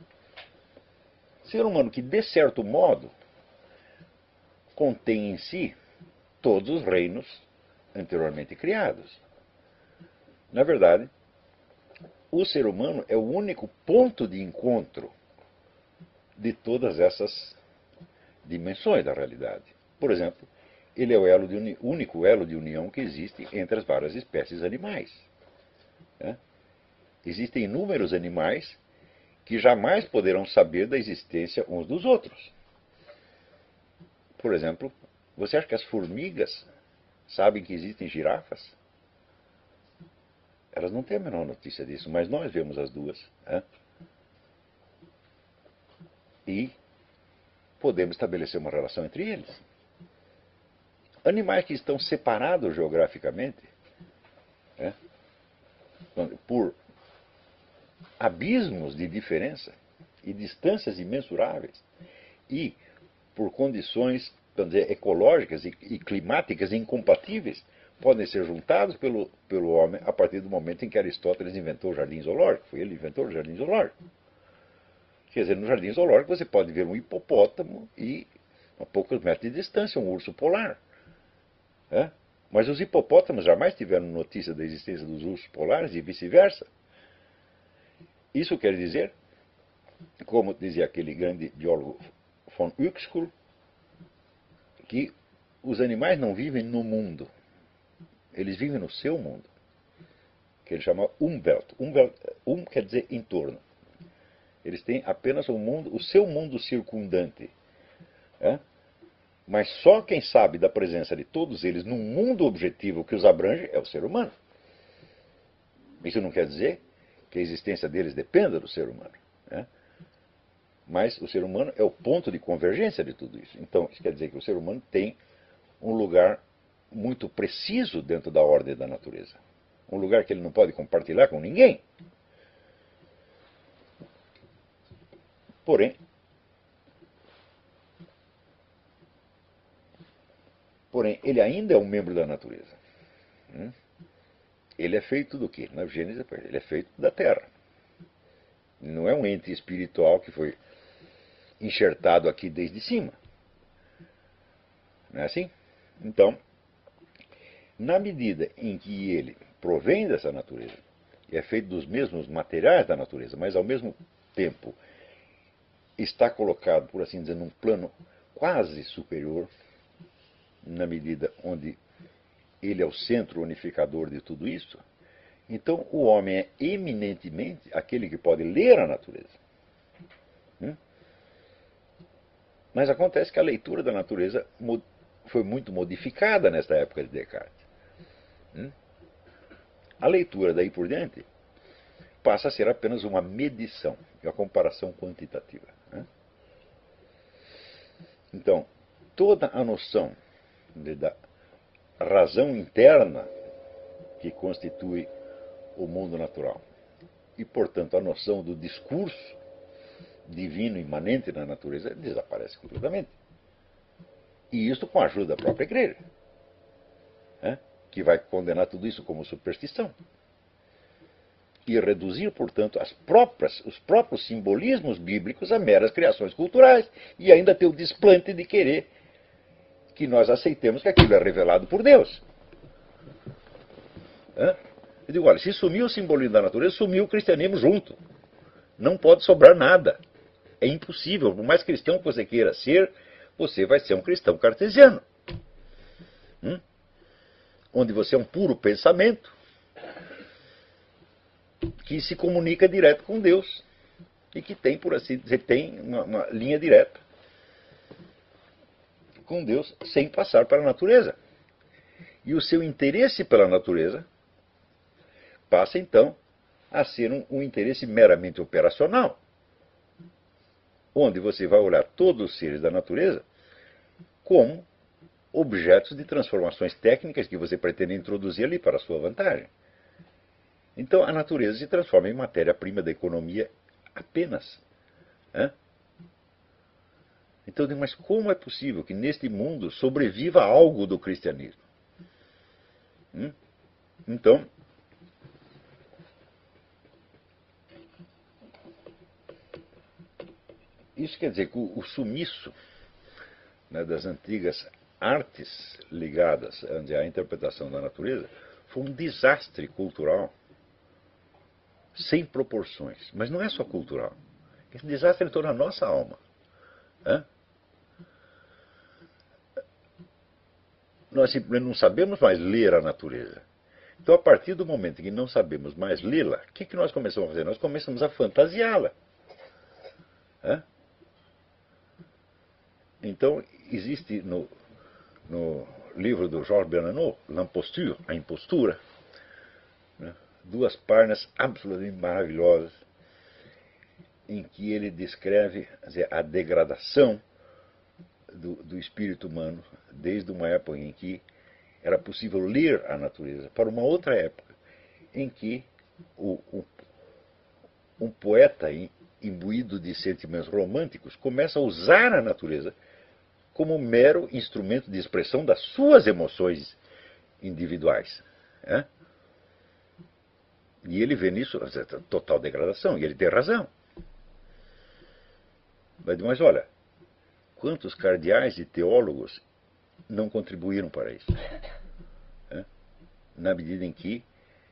Ser humano que, de certo modo, contém em si todos os reinos anteriormente criados. Na verdade, o ser humano é o único ponto de encontro de todas essas dimensões da realidade. Por exemplo, ele é o elo de uni- único elo de união que existe entre as várias espécies animais. Né? Existem inúmeros animais que jamais poderão saber da existência uns dos outros. Por exemplo, você acha que as formigas sabem que existem girafas? Elas não têm a menor notícia disso, mas nós vemos as duas. Né? E podemos estabelecer uma relação entre eles. Animais que estão separados geograficamente, né? Por abismos de diferença e distâncias imensuráveis, e por condições, vamos dizer, ecológicas e, e climáticas incompatíveis, podem ser juntados pelo, pelo homem a partir do momento em que Aristóteles inventou o jardim zoológico. Foi ele que inventou o jardim zoológico. Quer dizer, no jardim zoológico você pode ver um hipopótamo e, a poucos metros de distância, um urso polar. É? Mas os hipopótamos jamais tiveram notícia da existência dos ursos polares e vice-versa. Isso quer dizer, como dizia aquele grande biólogo von Uexküll, que os animais não vivem no mundo, eles vivem no seu mundo, que ele chama Umwelt. Umwelt, um quer dizer em torno. Eles têm apenas o mundo, o seu mundo circundante. É? Mas só quem sabe da presença de todos eles num mundo objetivo que os abrange é o ser humano. Isso não quer dizer que a existência deles dependa do ser humano. Né? Mas o ser humano é o ponto de convergência de tudo isso. Então, isso quer dizer que o ser humano tem um lugar muito preciso dentro da ordem da natureza. Um lugar que ele não pode compartilhar com ninguém. Porém, porém, ele ainda é um membro da natureza. Hum? Ele é feito do quê? Na Gênesis, ele é feito da terra. Não é um ente espiritual que foi enxertado aqui desde cima. Não é assim? Então, na medida em que ele provém dessa natureza, e é feito dos mesmos materiais da natureza, mas ao mesmo tempo está colocado, por assim dizer, num plano quase superior, na medida onde ele é o centro unificador de tudo isso, então o homem é eminentemente aquele que pode ler a natureza. Hum? Mas acontece que a leitura da natureza foi muito modificada nesta época de Descartes. Hum? A leitura daí por diante passa a ser apenas uma medição, uma comparação quantitativa. Né? Então, toda a noção de, da razão interna que constitui o mundo natural e, portanto, a noção do discurso divino imanente na natureza desaparece completamente. E isso com a ajuda da própria igreja, né? Que vai condenar tudo isso como superstição e reduzir, portanto, as próprias, os próprios simbolismos bíblicos a meras criações culturais e ainda ter o desplante de querer que nós aceitemos que aquilo é revelado por Deus. Hã? Eu digo, olha, se sumiu o simbolismo da natureza, sumiu o cristianismo junto. Não pode sobrar nada. É impossível. Por mais cristão que você queira ser, você vai ser um cristão cartesiano. Hum? Onde você é um puro pensamento que se comunica direto com Deus e que tem, por assim dizer, tem uma, uma linha direta com Deus sem passar pela natureza. E o seu interesse pela natureza passa, então, a ser um, um interesse meramente operacional, onde você vai olhar todos os seres da natureza como objetos de transformações técnicas que você pretende introduzir ali para a sua vantagem. Então, a natureza se transforma em matéria-prima da economia apenas. Né? Então, mas como é possível que neste mundo sobreviva algo do cristianismo? Hum? Então, isso quer dizer que o, o sumiço, né, das antigas artes ligadas à interpretação da natureza foi um desastre cultural sem proporções. Mas não é só cultural. Esse desastre entrou na nossa alma. Hã? Nós simplesmente não sabemos mais ler a natureza. Então, a partir do momento em que não sabemos mais lê-la, o que, que nós começamos a fazer? Nós começamos a fantasiá-la. Hã? Então, existe no, no livro do Georges Bernanos, L'Imposture, a impostura, né, duas páginas absolutamente maravilhosas, em que ele descreve, quer dizer, a degradação do, do espírito humano, desde uma época em que era possível ler a natureza, para uma outra época, em que o, o, um poeta imbuído de sentimentos românticos começa a usar a natureza como mero instrumento de expressão das suas emoções individuais. Né? E ele vê nisso total degradação, e ele tem razão. Mas olha, quantos cardeais e teólogos não contribuíram para isso? Né? Na medida em que,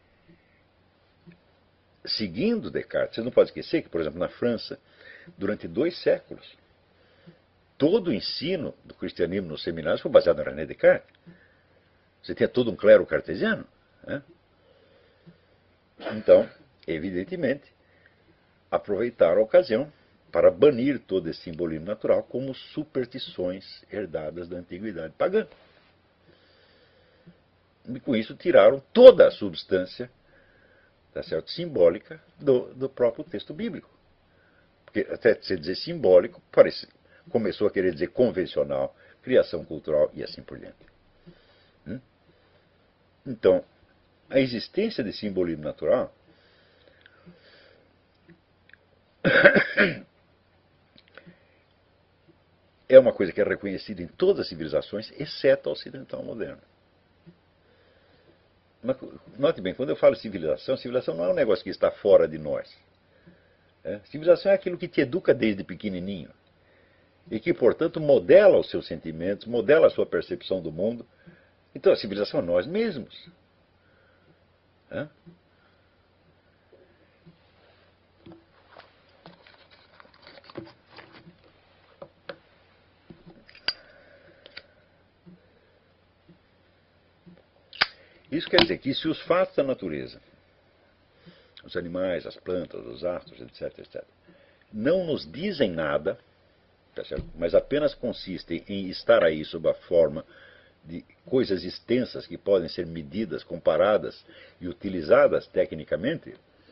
seguindo Descartes, você não pode esquecer que, por exemplo, na França, durante dois séculos, todo o ensino do cristianismo nos seminários foi baseado em René Descartes. Você tinha todo um clero cartesiano. Né? Então, evidentemente, aproveitaram a ocasião para banir todo esse simbolismo natural como superstições herdadas da antiguidade pagã. E com isso tiraram toda a substância, tá certo, simbólica do, do próprio texto bíblico. Porque até se dizer simbólico, parece, começou a querer dizer convencional, criação cultural e assim por diante. Hum? Então, a existência de simbolismo natural é uma coisa que é reconhecida em todas as civilizações, exceto a ocidental moderna. Mas, note bem, quando eu falo civilização, civilização não é um negócio que está fora de nós. É? Civilização é aquilo que te educa desde pequenininho e que, portanto, modela os seus sentimentos, modela a sua percepção do mundo. Então, a civilização é nós mesmos. É? Isso quer dizer que se os fatos da natureza, os animais, as plantas, os astros, etc, etcétera, não nos dizem nada, tá certo? Mas apenas consistem em estar aí sob a forma de coisas extensas que podem ser medidas, comparadas e utilizadas tecnicamente,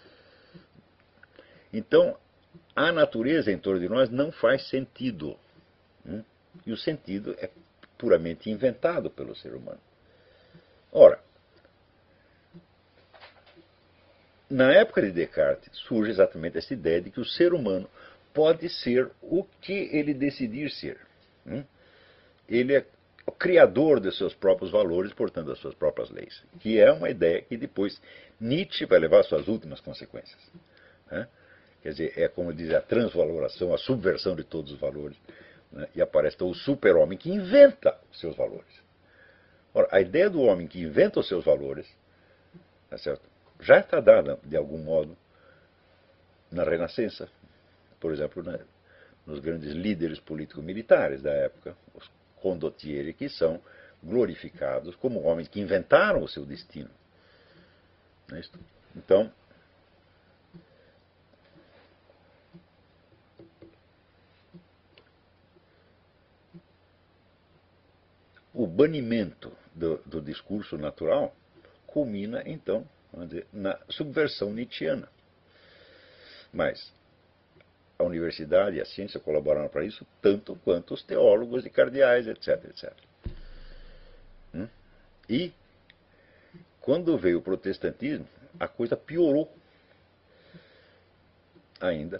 então a natureza em torno de nós não faz sentido. Hum? E o sentido é puramente inventado pelo ser humano. Ora, na época de Descartes surge exatamente essa ideia de que o ser humano pode ser o que ele decidir ser. Hum? Ele é o criador de seus próprios valores, portanto, das suas próprias leis. Que é uma ideia que depois Nietzsche vai levar às suas últimas consequências. Né? Quer dizer, é como diz a transvaloração, a subversão de todos os valores. Né? E aparece então o super-homem que inventa os seus valores. Ora, a ideia do homem que inventa os seus valores, tá certo? Já está dada, de algum modo, na Renascença. Por exemplo, né, nos grandes líderes político-militares da época, os condottieri, que são glorificados como homens que inventaram o seu destino. Não é isso? Então, o banimento do, do discurso natural culmina, então, vamos dizer, na subversão nietzschiana. Mas a universidade e a ciência colaboraram para isso tanto quanto os teólogos e cardeais, etc, etcétera. Hum? E, quando veio o protestantismo, a coisa piorou ainda.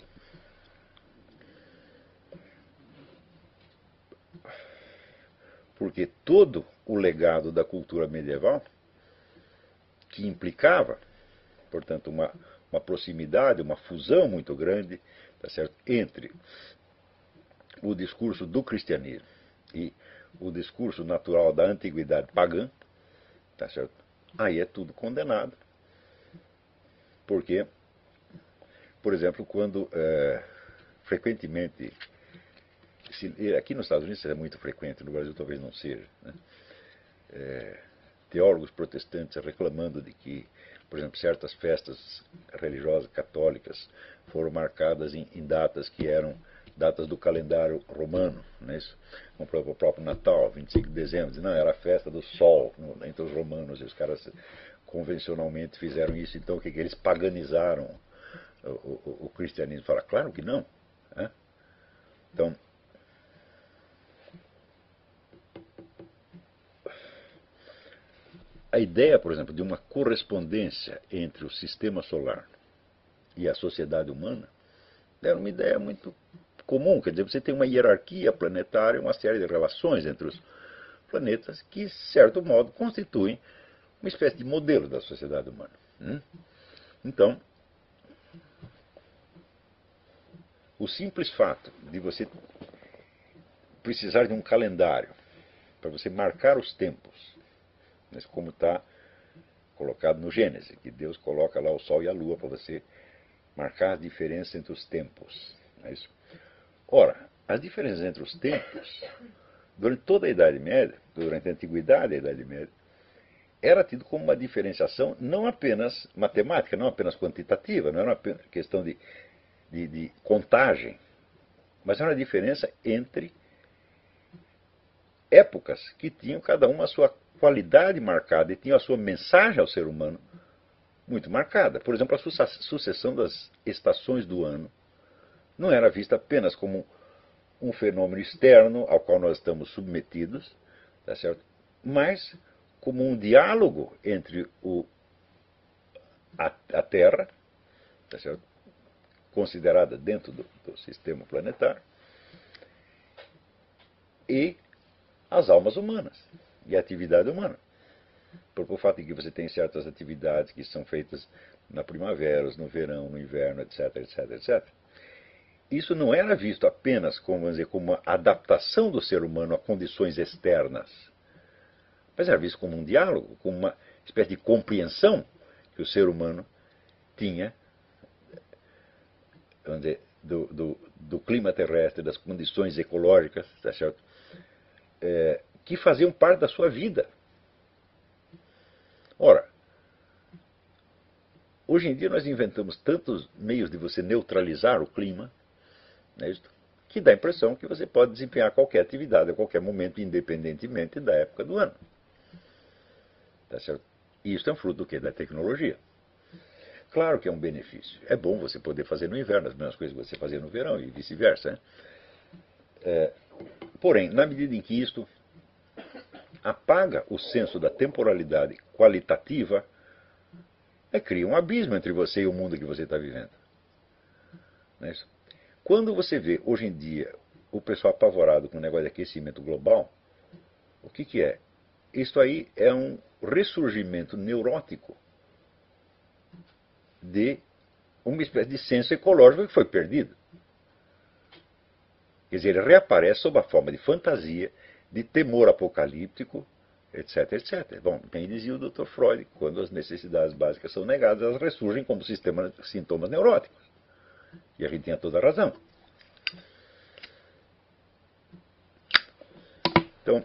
Porque todo o legado da cultura medieval, que implicava, portanto, uma, uma proximidade, uma fusão muito grande, tá certo, entre o discurso do cristianismo e o discurso natural da antiguidade pagã, tá certo? Aí é tudo condenado. Porque, por exemplo, quando é, frequentemente, aqui nos Estados Unidos é muito frequente, no Brasil talvez não seja, né? É, teólogos protestantes reclamando de que, por exemplo, certas festas religiosas católicas foram marcadas em, em datas que eram datas do calendário romano, não é isso? Como o próprio Natal, vinte e cinco de dezembro, não, era a festa do sol no, entre os romanos, e os caras convencionalmente fizeram isso, então o que, que eles paganizaram o, o, o cristianismo? Fala, claro que não. Né? Então, a ideia, por exemplo, de uma correspondência entre o sistema solar e a sociedade humana era uma ideia muito comum. Quer dizer, você tem uma hierarquia planetária, uma série de relações entre os planetas que, de certo modo, constituem uma espécie de modelo da sociedade humana. Hum? Então, o simples fato de você precisar de um calendário para você marcar os tempos, como está colocado no Gênesis, que Deus coloca lá o Sol e a Lua para você marcar a diferença entre os tempos. Não é isso? Ora, as diferenças entre os tempos, durante toda a Idade Média, durante a Antiguidade e a Idade Média, era tido como uma diferenciação não apenas matemática, não apenas quantitativa, não era uma questão de, de, de contagem, mas era uma diferença entre épocas que tinham cada uma a sua qualidade marcada e tinham a sua mensagem ao ser humano muito marcada. Por exemplo, a sucessão das estações do ano não era vista apenas como um fenômeno externo ao qual nós estamos submetidos, tá certo? Mas como um diálogo entre o, a, a Terra, tá certo? Considerada dentro do, do sistema planetário, e as almas humanas e a atividade humana. Porque o fato de que você tem certas atividades que são feitas na primavera, no verão, no inverno, etc, etc, etcétera. Isso não era visto apenas como, vamos dizer, como uma adaptação do ser humano a condições externas, mas era visto como um diálogo, como uma espécie de compreensão que o ser humano tinha, vamos dizer, do, do, do clima terrestre, das condições ecológicas, tá certo? É, que faziam parte da sua vida. Ora, hoje em dia nós inventamos tantos meios de você neutralizar o clima, né, que dá a impressão que você pode desempenhar qualquer atividade a qualquer momento, independentemente da época do ano. Tá certo? E isso é um fruto do quê? Da tecnologia. Claro que é um benefício. É bom você poder fazer no inverno as mesmas coisas que você fazia no verão e vice-versa. Né? É, porém, na medida em que isto apaga o senso da temporalidade qualitativa, é, cria um abismo entre você e o mundo que você está vivendo. Não é isso? Quando você vê, hoje em dia, o pessoal apavorado com o negócio de aquecimento global, o que, que é? Isto aí é um ressurgimento neurótico de uma espécie de senso ecológico que foi perdido. Quer dizer, ele reaparece sob a forma de fantasia, de temor apocalíptico, etc, etcétera. Bom, bem dizia o doutor Freud, quando as necessidades básicas são negadas, elas ressurgem como sistemas, sintomas neuróticos. E a gente tinha toda a razão. Então,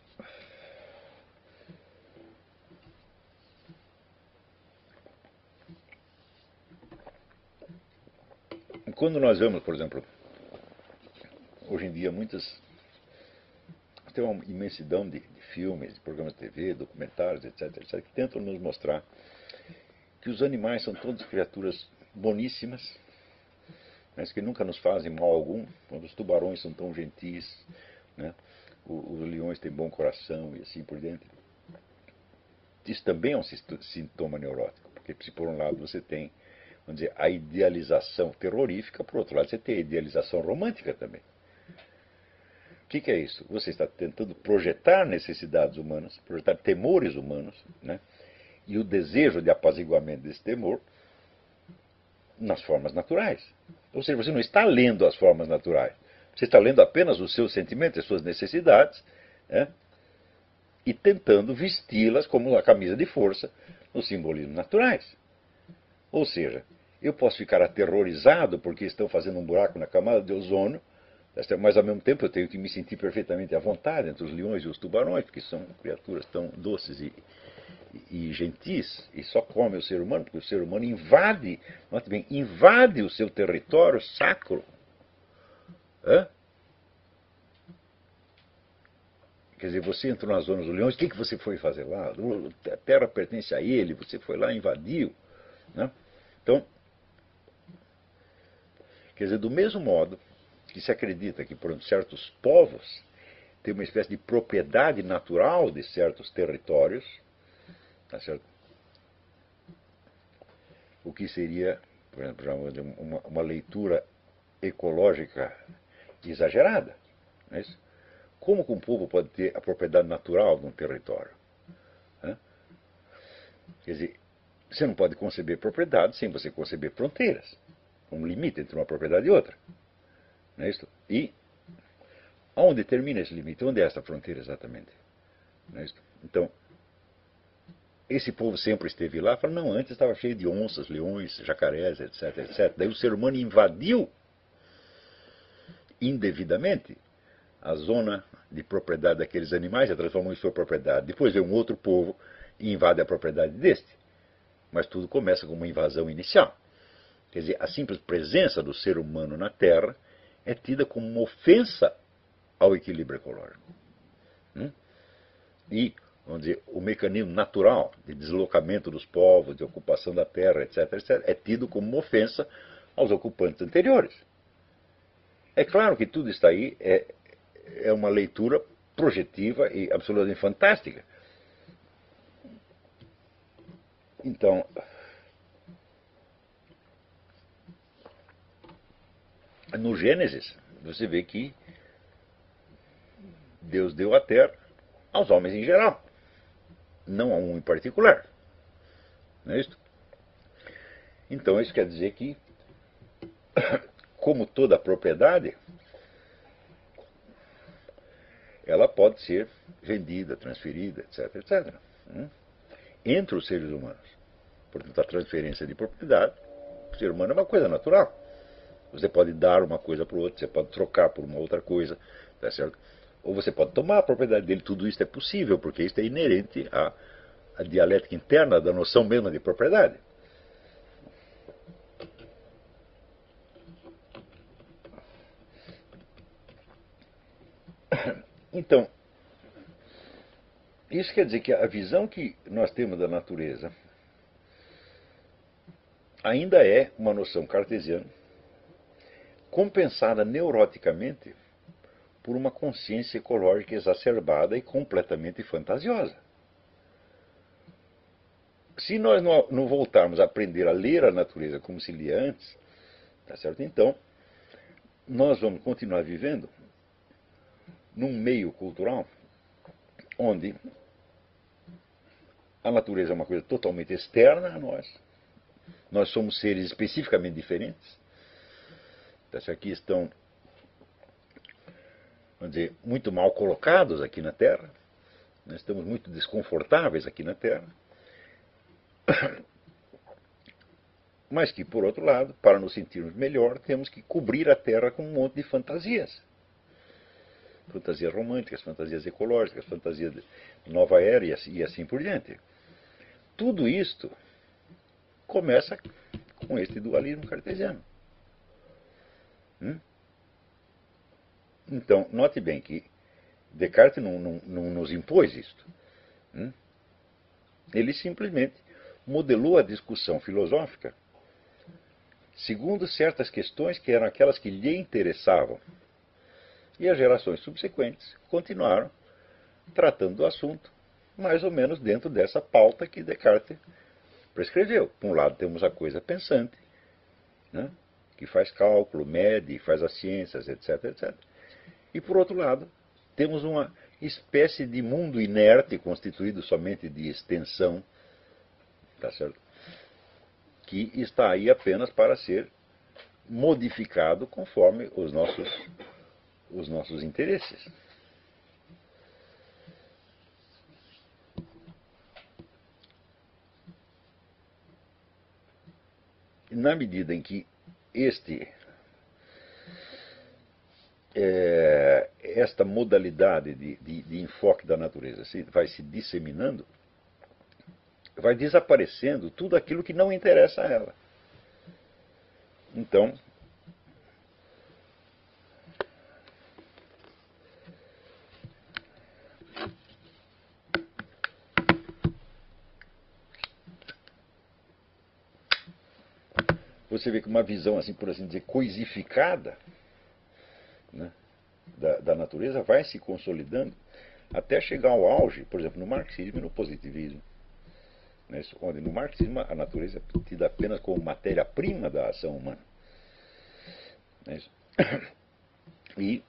quando nós vemos, por exemplo, hoje em dia muitas, tem uma imensidão de, de filmes, de programas de T V, documentários, etc, etc, que tentam nos mostrar que os animais são todas criaturas boníssimas, mas que nunca nos fazem mal algum, quando os tubarões são tão gentis, né? Os leões têm bom coração e assim por diante. Isso também é um sintoma neurótico, porque se por um lado você tem, vamos dizer, a idealização terrorífica, por outro lado você tem a idealização romântica também. O que, que é isso? Você está tentando projetar necessidades humanas, projetar temores humanos, né? E o desejo de apaziguamento desse temor nas formas naturais. Ou seja, você não está lendo as formas naturais, você está lendo apenas os seus sentimentos, as suas necessidades, né? E tentando vesti-las como a camisa de força nos simbolismos naturais. Ou seja, eu posso ficar aterrorizado porque estão fazendo um buraco na camada de ozônio, mas ao mesmo tempo eu tenho que me sentir perfeitamente à vontade entre os leões e os tubarões, porque são criaturas tão doces e, e, e gentis, e só comem o ser humano, porque o ser humano invade, note bem, invade o seu território sacro. Hã? Quer dizer, você entrou nas zonas dos leões, o que, que você foi fazer lá? A terra pertence a ele, você foi lá e invadiu. Né? Então, quer dizer, do mesmo modo que se acredita que, por exemplo, certos povos têm uma espécie de propriedade natural de certos territórios, tá certo? O que seria, por exemplo, uma, uma leitura ecológica exagerada. Não é isso? Como que um povo pode ter a propriedade natural de um território? Né? Quer dizer, você não pode conceber propriedade sem você conceber fronteiras, um limite entre uma propriedade e outra. Não é isso? E onde termina esse limite? Onde é essa fronteira exatamente? Não é isso? Então, esse povo sempre esteve lá, fala, não, antes estava cheio de onças, leões, jacarés, etc, etcétera. Daí o ser humano invadiu indevidamente a zona de propriedade daqueles animais e a transformou em sua propriedade. Depois vem um outro povo e invade a propriedade deste. Mas tudo começa com uma invasão inicial. Quer dizer, a simples presença do ser humano na Terra é tida como uma ofensa ao equilíbrio ecológico. Hum? E, vamos dizer, o mecanismo natural de deslocamento dos povos, de ocupação da Terra, etc, etcétera, é tido como uma ofensa aos ocupantes anteriores. É claro que tudo isso aí é, é uma leitura projetiva e absolutamente fantástica. Então, no Gênesis, você vê que Deus deu a terra aos homens em geral, não a um em particular. Não é isso? Então, isso quer dizer que, como toda propriedade, ela pode ser vendida, transferida, etc, etcétera, entre os seres humanos. Portanto, a transferência de propriedade, o ser humano é uma coisa natural. Você pode dar uma coisa para o outro, você pode trocar por uma outra coisa, tá certo? Ou você pode tomar a propriedade dele. Tudo isso é possível, porque isso é inerente à, à dialética interna da noção mesma de propriedade. Então, isso quer dizer que a visão que nós temos da natureza ainda é uma noção cartesiana, compensada neuroticamente por uma consciência ecológica exacerbada e completamente fantasiosa. Se nós não, não voltarmos a aprender a ler a natureza como se lia antes, tá certo? Então, nós vamos continuar vivendo num meio cultural onde a natureza é uma coisa totalmente externa a nós. Nós somos seres especificamente diferentes. Aqui estão, vamos dizer, muito mal colocados aqui na Terra. Nós estamos muito desconfortáveis aqui na Terra. Mas que, por outro lado, para nos sentirmos melhor, temos que cobrir a Terra com um monte de fantasias. Fantasias românticas, fantasias ecológicas, fantasias de nova era e assim, e assim por diante. Tudo isto começa com este dualismo cartesiano. Hum? Então, note bem que Descartes não, não, não nos impôs isto. Hum? Ele simplesmente modelou a discussão filosófica segundo certas questões que eram aquelas que lhe interessavam. E as gerações subsequentes continuaram tratando do assunto mais ou menos dentro dessa pauta que Descartes prescreveu. Por um lado temos a coisa pensante, né, que faz cálculo, mede, faz as ciências, etc, etcétera. E por outro lado, temos uma espécie de mundo inerte constituído somente de extensão, tá certo? Que está aí apenas para ser modificado conforme os nossos, os nossos interesses. Na medida em que este, é, esta modalidade de, de, de enfoque da natureza se, vai se disseminando, vai desaparecendo tudo aquilo que não interessa a ela. Então, você vê que uma visão, assim, por assim dizer, coisificada, né, da, da natureza vai se consolidando até chegar ao auge, por exemplo, no marxismo e no positivismo. Né, onde no marxismo a natureza é tida apenas como matéria-prima da ação humana. Né, e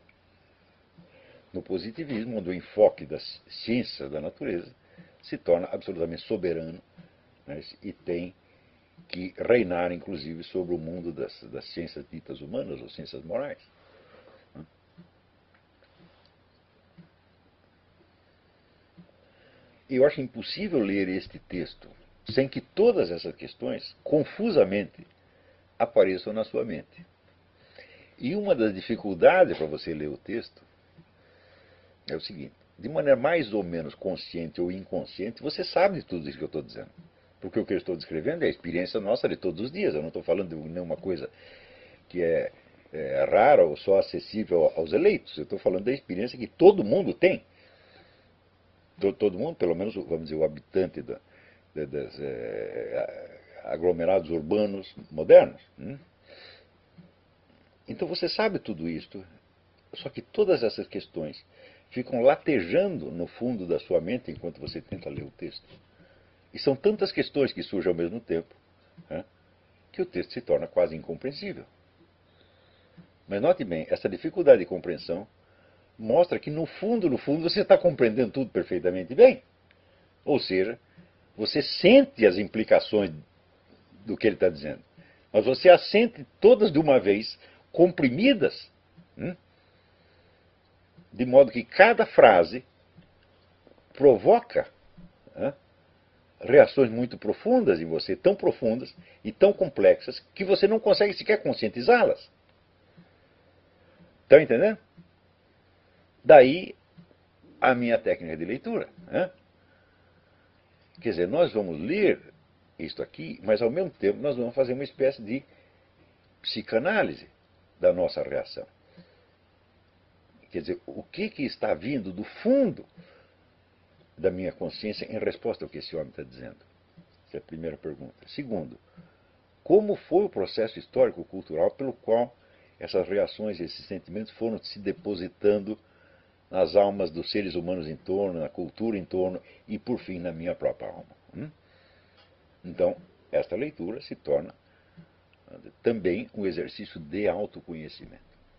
no positivismo, onde o enfoque das ciências da natureza se torna absolutamente soberano, né, e tem que reinar, inclusive, sobre o mundo das, das ciências ditas humanas, ou ciências morais. Eu acho impossível ler este texto sem que todas essas questões, confusamente, apareçam na sua mente. E uma das dificuldades para você ler o texto é o seguinte: de maneira mais ou menos consciente ou inconsciente, você sabe de tudo isso que eu estou dizendo. Porque o que eu estou descrevendo é a experiência nossa de todos os dias. Eu não estou falando de nenhuma coisa que é, é rara ou só acessível aos eleitos. Eu estou falando da experiência que todo mundo tem. Todo, todo mundo, pelo menos, vamos dizer, o habitante da, da, das é, aglomerados urbanos modernos. Hum? Então você sabe tudo isto, só que todas essas questões ficam latejando no fundo da sua mente enquanto você tenta ler o texto. E são tantas questões que surgem ao mesmo tempo, né, que o texto se torna quase incompreensível. Mas note bem, essa dificuldade de compreensão mostra que no fundo, no fundo, você está compreendendo tudo perfeitamente bem. Ou seja, você sente as implicações do que ele está dizendo. Mas você as sente todas de uma vez, comprimidas, hum? de modo que cada frase provoca hum? reações muito profundas em você, tão profundas e tão complexas, que você não consegue sequer conscientizá-las. Estão entendendo? Daí a minha técnica de leitura. Né? Quer dizer, nós vamos ler isto aqui, mas ao mesmo tempo nós vamos fazer uma espécie de psicanálise da nossa reação. Quer dizer, o que, que está vindo do fundo da minha consciência em resposta ao que esse homem está dizendo? Essa é a primeira pergunta. Segundo, como foi o processo histórico-cultural pelo qual essas reações e esses sentimentos foram se depositando nas almas dos seres humanos em torno, na cultura em torno e, por fim, na minha própria alma. Hum? Então, esta leitura se torna também um exercício de autoconhecimento.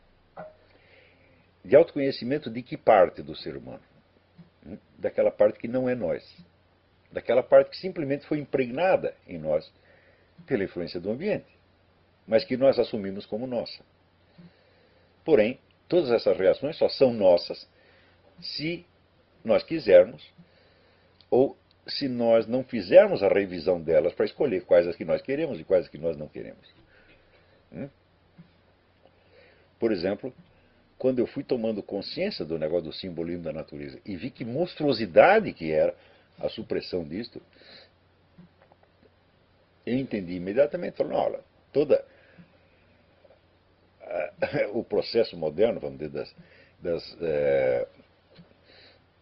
De autoconhecimento de que parte do ser humano? Hum? Daquela parte que não é nós. Daquela parte que simplesmente foi impregnada em nós pela influência do ambiente, mas que nós assumimos como nossa. Porém, todas essas reações só são nossas se nós quisermos, ou se nós não fizermos a revisão delas para escolher quais as que nós queremos e quais as que nós não queremos. Hum? Por exemplo, quando eu fui tomando consciência do negócio do simbolismo da natureza e vi que monstruosidade que era a supressão disto, eu entendi imediatamente, falei, olha, toda o processo moderno, vamos dizer, das, das é,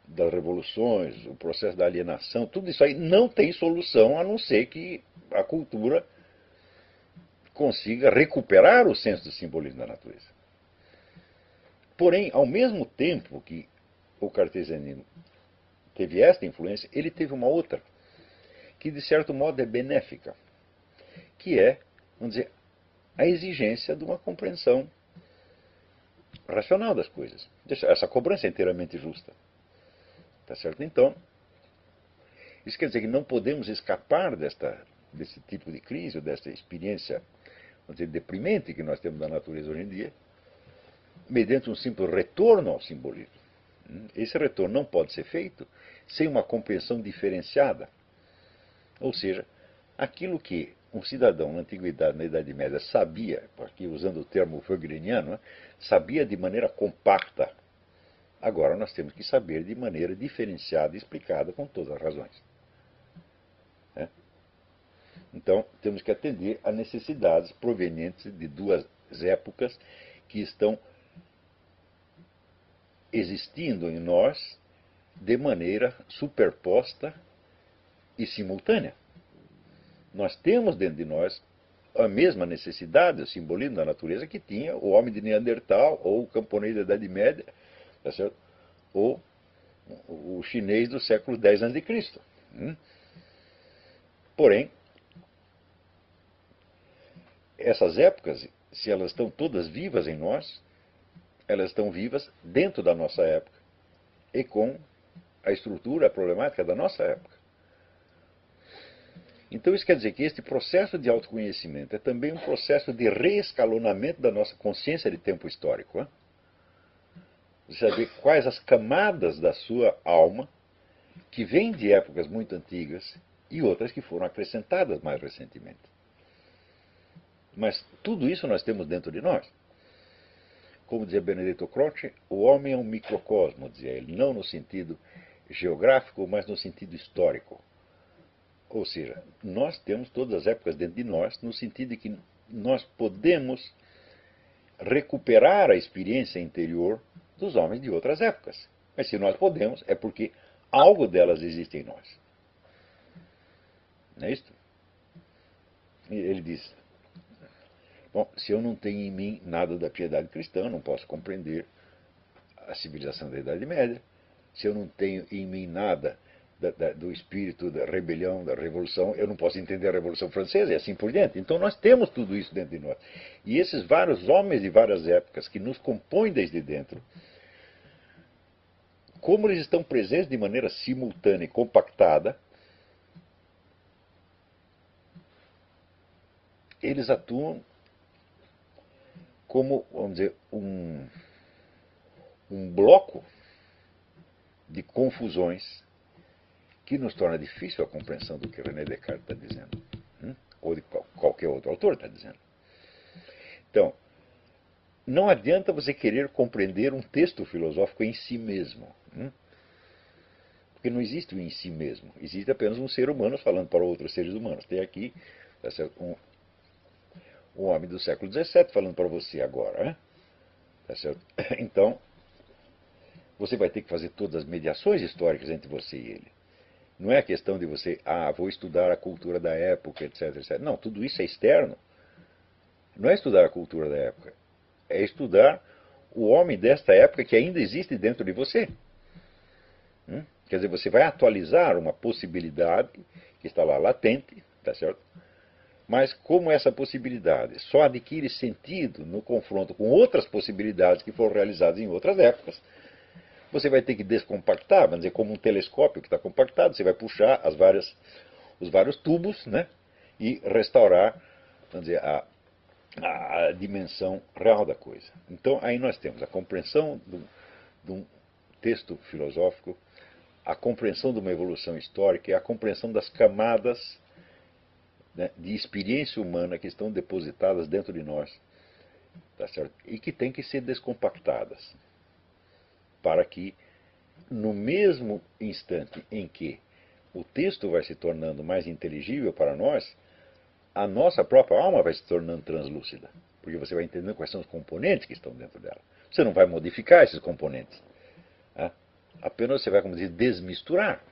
das revoluções, o processo da alienação, tudo isso aí não tem solução a não ser que a cultura consiga recuperar o senso do simbolismo da natureza. Porém, ao mesmo tempo que o cartesianismo teve esta influência, ele teve uma outra, que de certo modo é benéfica, que é, vamos dizer, a exigência de uma compreensão racional das coisas. Essa cobrança é inteiramente justa. Tá certo? Então, isso quer dizer que não podemos escapar desta, desse tipo de crise, ou desta experiência, vamos dizer, deprimente que nós temos da natureza hoje em dia, mediante um simples retorno ao simbolismo. Esse retorno não pode ser feito sem uma compreensão diferenciada. Ou seja, aquilo que um cidadão na Antiguidade, na Idade Média, sabia, aqui usando o termo wegliniano, sabia de maneira compacta. Agora nós temos que saber de maneira diferenciada e explicada com todas as razões. É? Então, temos que atender a necessidades provenientes de duas épocas que estão existindo em nós de maneira superposta e simultânea. Nós temos dentro de nós a mesma necessidade, o simbolismo da natureza que tinha o homem de Neandertal, ou o camponês da Idade Média, tá certo? Ou o chinês do século dez antes de Cristo. Hum? Porém, essas épocas, se elas estão todas vivas em nós, elas estão vivas dentro da nossa época e com a estrutura, a problemática da nossa época. Então isso quer dizer que este processo de autoconhecimento é também um processo de reescalonamento da nossa consciência de tempo histórico. Hein? Você saber quais as camadas da sua alma que vêm de épocas muito antigas e outras que foram acrescentadas mais recentemente. Mas tudo isso nós temos dentro de nós. Como dizia Benedetto Croce, o homem é um microcosmo, dizia ele, não no sentido geográfico, mas no sentido histórico. Ou seja, nós temos todas as épocas dentro de nós, no sentido de que nós podemos recuperar a experiência interior dos homens de outras épocas. Mas se nós podemos, é porque algo delas existe em nós. Não é isto? Ele diz, bom, se eu não tenho em mim nada da piedade cristã, não posso compreender a civilização da Idade Média. Se eu não tenho em mim nada da, da, do espírito da rebelião, da revolução, eu não posso entender a Revolução Francesa e assim por diante. Então nós temos tudo isso dentro de nós. E esses vários homens de várias épocas que nos compõem desde dentro, como eles estão presentes de maneira simultânea e compactada, eles atuam como, vamos dizer, um, um bloco de confusões que nos torna difícil a compreensão do que René Descartes está dizendo, hein? Ou de qual, qualquer outro autor está dizendo. Então, não adianta você querer compreender um texto filosófico em si mesmo, hein? Porque não existe o em si mesmo, existe apenas um ser humano falando para outros seres humanos. Tem aqui tá certo, um, um homem do século dezessete falando para você agora, hein? Tá certo? Então, você vai ter que fazer todas as mediações históricas entre você e ele. Não é a questão de você, ah, vou estudar a cultura da época, etc, etcétera. Não, tudo isso é externo. Não é estudar a cultura da época. É estudar o homem desta época que ainda existe dentro de você. Hum? Quer dizer, você vai atualizar uma possibilidade que está lá latente, tá certo? Mas como essa possibilidade só adquire sentido no confronto com outras possibilidades que foram realizadas em outras épocas, você vai ter que descompactar, vamos dizer, como um telescópio que está compactado, você vai puxar as várias, os vários tubos, né, e restaurar, vamos dizer, a, a dimensão real da coisa. Então, aí nós temos a compreensão do, de um texto filosófico, a compreensão de uma evolução histórica e a compreensão das camadas, né, de experiência humana que estão depositadas dentro de nós, tá certo? E que têm que ser descompactadas, para que, no mesmo instante em que o texto vai se tornando mais inteligível para nós, a nossa própria alma vai se tornando translúcida, porque você vai entendendo quais são os componentes que estão dentro dela. Você não vai modificar esses componentes. Né? Apenas você vai, como dizer, desmisturar.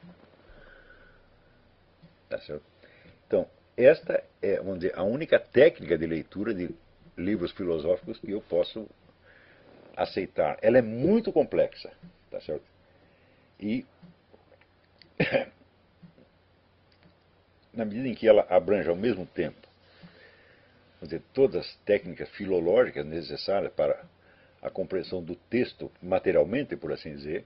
Tá certo? Então, esta é, vamos dizer, a única técnica de leitura de livros filosóficos que eu posso aceitar. Ela é muito complexa, tá certo? E na medida em que ela abrange ao mesmo tempo, vamos dizer, todas as técnicas filológicas necessárias para a compreensão do texto materialmente, por assim dizer,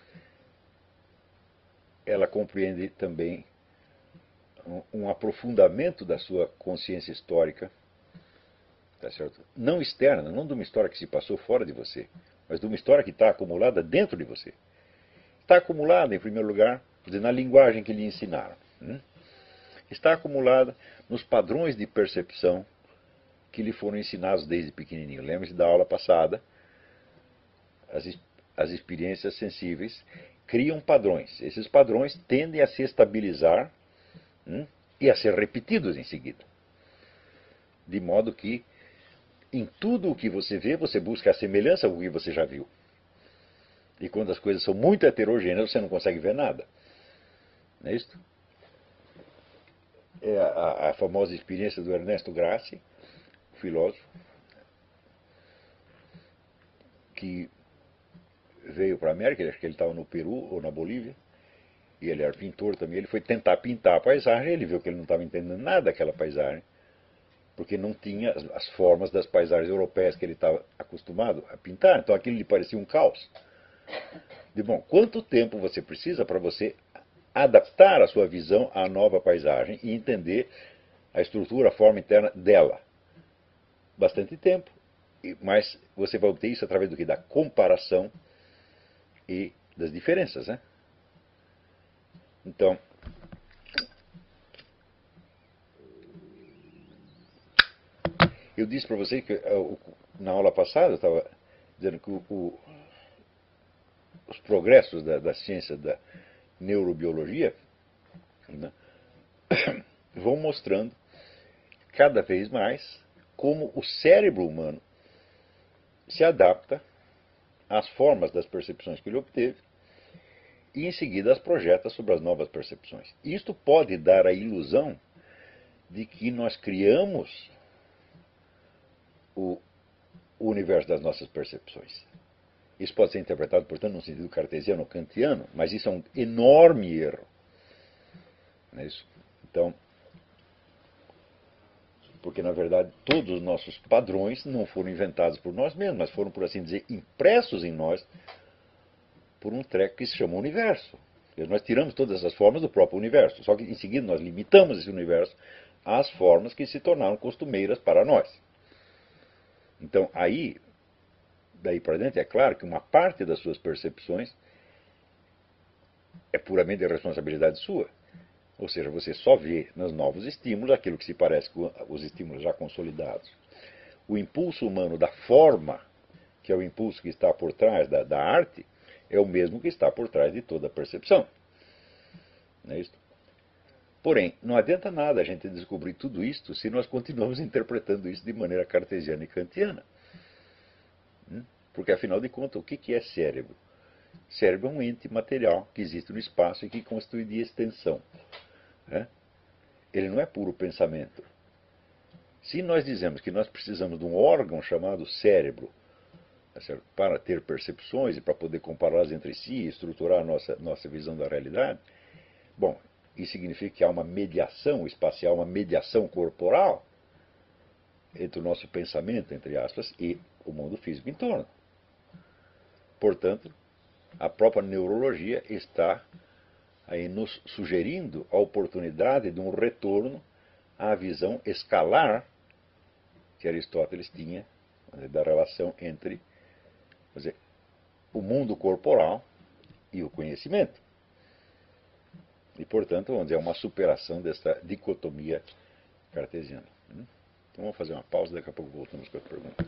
ela compreende também um, um aprofundamento da sua consciência histórica, tá certo? Não externa, não de uma história que se passou fora de você, mas de uma história que está acumulada dentro de você. Está acumulada, em primeiro lugar, na linguagem que lhe ensinaram. Hum? Está acumulada nos padrões de percepção que lhe foram ensinados desde pequenininho. Lembre-se da aula passada, as, as experiências sensíveis criam padrões. Esses padrões tendem a se estabilizar hum, e a ser repetidos em seguida. De modo que, em tudo o que você vê, você busca a semelhança com o que você já viu. E quando as coisas são muito heterogêneas, você não consegue ver nada. Não é isso? É a, a famosa experiência do Ernesto Grassi, filósofo, que veio para a América, acho que ele estava no Peru ou na Bolívia, e ele era pintor também. Ele foi tentar pintar a paisagem, ele viu que ele não estava entendendo nada daquela paisagem, porque não tinha as formas das paisagens europeias que ele estava acostumado a pintar. Então aquilo lhe parecia um caos. De bom, quanto tempo você precisa para você adaptar a sua visão à nova paisagem e entender a estrutura, a forma interna dela? Bastante tempo. Mas você vai obter isso através do que? Da comparação e das diferenças, né? Então, eu disse para você que na aula passada eu estava dizendo que o, o, os progressos da, da ciência da neurobiologia, né, vão mostrando cada vez mais como o cérebro humano se adapta às formas das percepções que ele obteve e em seguida as projeta sobre as novas percepções. Isto pode dar a ilusão de que nós criamos o, o universo das nossas percepções. Isso pode ser interpretado, portanto, no sentido cartesiano ou kantiano, mas isso é um enorme erro. Não é isso? Então, porque, na verdade, todos os nossos padrões não foram inventados por nós mesmos, mas foram, por assim dizer, impressos em nós por um treco que se chama universo. Nós tiramos todas essas formas do próprio universo, só que em seguida nós limitamos esse universo às formas que se tornaram costumeiras para nós. Então, aí, daí para dentro, é claro que uma parte das suas percepções é puramente a responsabilidade sua. Ou seja, você só vê nos novos estímulos aquilo que se parece com os estímulos já consolidados. O impulso humano da forma, que é o impulso que está por trás da, da arte, é o mesmo que está por trás de toda a percepção. Não é isso? Porém, não adianta nada a gente descobrir tudo isto se nós continuamos interpretando isso de maneira cartesiana e kantiana. Porque, afinal de contas, o que é cérebro? Cérebro é um ente material que existe no espaço e que constitui de extensão. Ele não é puro pensamento. Se nós dizemos que nós precisamos de um órgão chamado cérebro para ter percepções e para poder compará-las entre si e estruturar a nossa, nossa visão da realidade, bom, isso significa que há uma mediação espacial, uma mediação corporal entre o nosso pensamento, entre aspas, e o mundo físico em torno. Portanto, a própria neurologia está aí nos sugerindo a oportunidade de um retorno à visão escalar que Aristóteles tinha da relação entre, quer dizer, o mundo corporal e o conhecimento. E, portanto, vamos dizer, é uma superação dessa dicotomia cartesiana. Então vamos fazer uma pausa, daqui a pouco voltamos com as perguntas.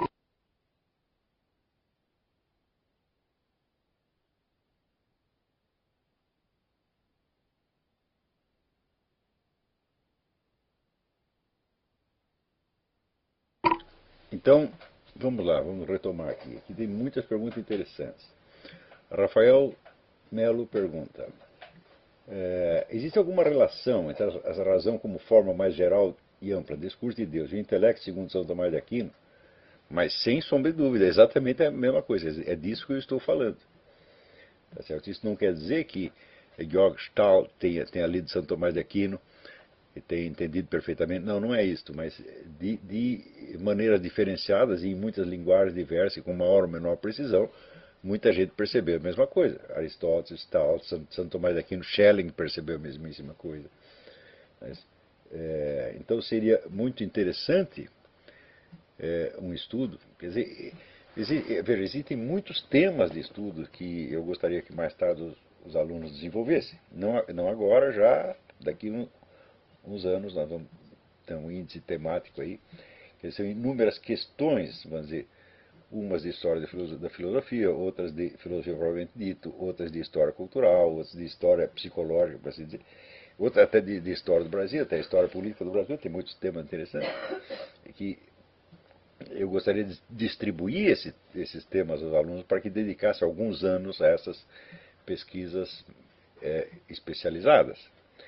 Então, vamos lá, vamos retomar aqui. Aqui tem muitas perguntas interessantes. Rafael Melo pergunta, é, existe alguma relação entre a razão como forma mais geral e ampla, discurso de Deus, e o intelecto, segundo São Tomás de Aquino? Mas sem sombra de dúvida, é exatamente a mesma coisa, é disso que eu estou falando. Tá certo? Isso não quer dizer que Georg Stahl tenha, tenha lido São Tomás de Aquino e tenha entendido perfeitamente. Não, não é isto, mas de, de maneiras diferenciadas e em muitas linguagens diversas, com maior ou menor precisão, muita gente percebeu a mesma coisa. Aristóteles, Stahl, São Tomás de Aquino, Schelling percebeu a mesmíssima coisa. Mas, é, então seria muito interessante é, um estudo, quer dizer, exi, veja, existem muitos temas de estudo que eu gostaria que mais tarde os, os alunos desenvolvessem. Não, não agora, já daqui um, uns anos nós vamos ter um índice temático aí, que são inúmeras questões, vamos dizer, umas de história da filosofia, outras de filosofia propriamente dito, outras de história cultural, outras de história psicológica, para assim dizer, outras até de, de história do Brasil, até história política do Brasil, tem muitos temas interessantes, que eu gostaria de distribuir esse, esses temas aos alunos para que dedicassem alguns anos a essas pesquisas é, especializadas.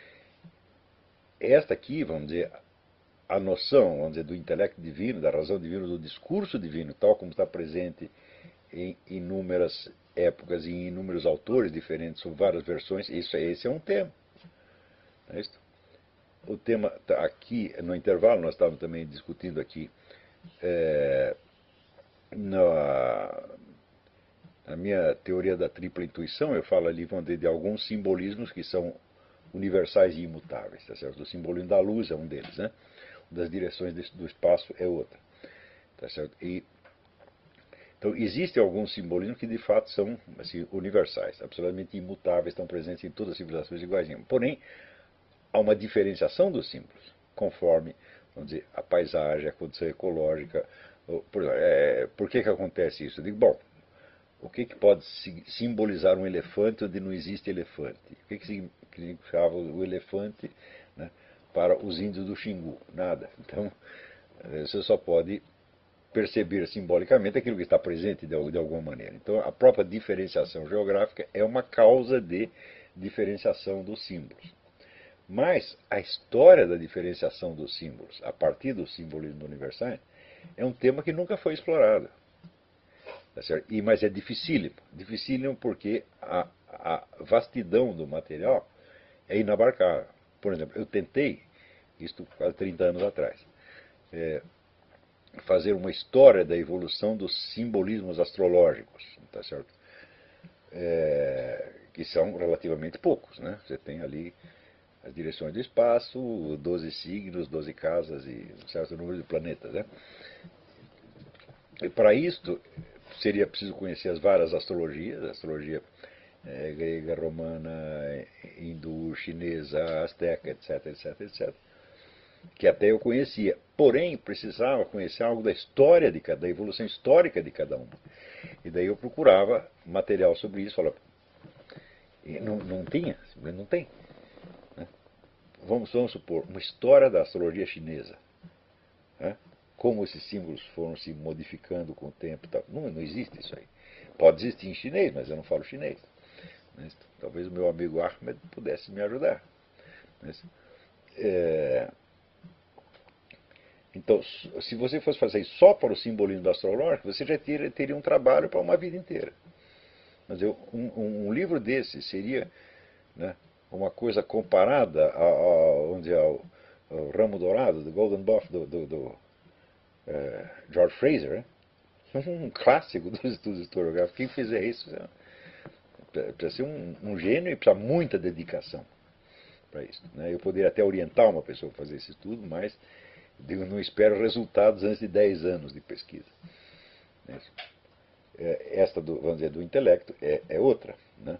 Esta aqui, vamos dizer, a noção, vamos dizer, do intelecto divino, da razão divina, do discurso divino, tal como está presente em inúmeras épocas e em inúmeros autores diferentes, sob várias versões, isso, esse é um tema. É isso? O tema tá aqui, no intervalo, nós estávamos também discutindo aqui é, na, na minha teoria da tripla intuição, eu falo ali, vamos dizer, de alguns simbolismos que são universais e imutáveis. Tá certo? O simbolismo da luz é um deles, né? Das direções do espaço é outra. Tá certo? E, então, existem alguns simbolismos que de fato são assim, universais, absolutamente imutáveis, estão presentes em todas as civilizações iguaizinhas. Porém, há uma diferenciação dos símbolos, conforme, vamos dizer, a paisagem, a condição ecológica. Por, é, por que que acontece isso? Eu digo, bom, o que que pode simbolizar um elefante onde não existe elefante? O que que significava o elefante, né, para os índios do Xingu? Nada. Então, você só pode perceber simbolicamente aquilo que está presente de, de alguma maneira. Então, a própria diferenciação geográfica é uma causa de diferenciação dos símbolos. Mas a história da diferenciação dos símbolos, a partir do simbolismo universal, é um tema que nunca foi explorado. Tá certo? E, mas é dificílimo. Dificílimo porque a, a vastidão do material é inabarcável. Por exemplo, eu tentei, isto quase trinta anos atrás, é, fazer uma história da evolução dos simbolismos astrológicos, tá certo? É, que são relativamente poucos, né? Você tem ali as direções do espaço, doze signos, doze casas e um certo número de planetas, né? E para isto seria preciso conhecer as várias astrologias, a astrologia é, grega, romana, hindu, chinesa, asteca, etc, etc, etc, que até eu conhecia. Porém, precisava conhecer algo da história de cada, da evolução histórica de cada uma. E daí eu procurava material sobre isso, falava, e não, não tinha, não tem. Né? Vamos, vamos supor, uma história da astrologia chinesa. Né? Como esses símbolos foram se modificando com o tempo. Tal. Não, não existe isso aí. Pode existir em chinês, mas eu não falo chinês. Mas, talvez o meu amigo Ahmed pudesse me ajudar. Mas, é, então, se você fosse fazer isso só para o simbolismo astrológico, você já teria, teria um trabalho para uma vida inteira. Mas eu, um, um livro desse seria, né, uma coisa comparada ao, ao, ao, ao Ramo Dourado, do Golden Buff, do, do, do uh, George Fraser, né? Um clássico dos estudos historiográficos. Quem fizer isso precisa ser um, um gênio e precisa muita dedicação para isso. Né? Eu poderia até orientar uma pessoa a fazer esse estudo, mas eu não espero resultados antes de dez anos de pesquisa. Esta, do, vamos dizer, do intelecto é, é outra. Né?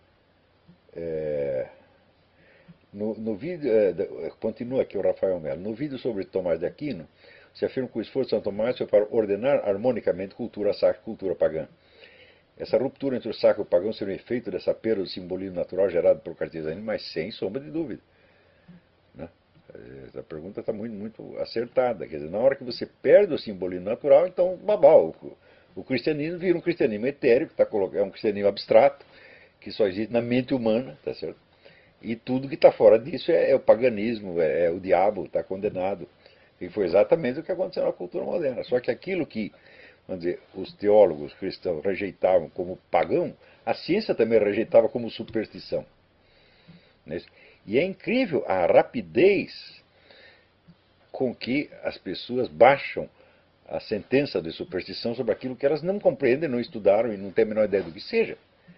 É, no, no vídeo, é, continua aqui o Rafael Melo, no vídeo sobre Tomás de Aquino, se afirma que o esforço de São Tomás foi para ordenar harmonicamente cultura sacra e cultura pagã. Essa ruptura entre o sacro e o pagão seria um efeito dessa perda do simbolismo natural gerado pelo cartesianismo, mas sem sombra de dúvida. Né? Essa pergunta está muito, muito acertada. Quer dizer, na hora que você perde o simbolismo natural, então, babau, o, o cristianismo vira um cristianismo etéreo, que tá, é um cristianismo abstrato, que só existe na mente humana, tá certo? E tudo que está fora disso é, é o paganismo, é, é o diabo, está condenado. E foi exatamente o que aconteceu na cultura moderna. Só que aquilo que, vamos dizer, os teólogos cristãos rejeitavam como pagão, a ciência também rejeitava como superstição. E é incrível a rapidez com que as pessoas baixam a sentença de superstição sobre aquilo que elas não compreendem, não estudaram e não têm a menor ideia do que seja.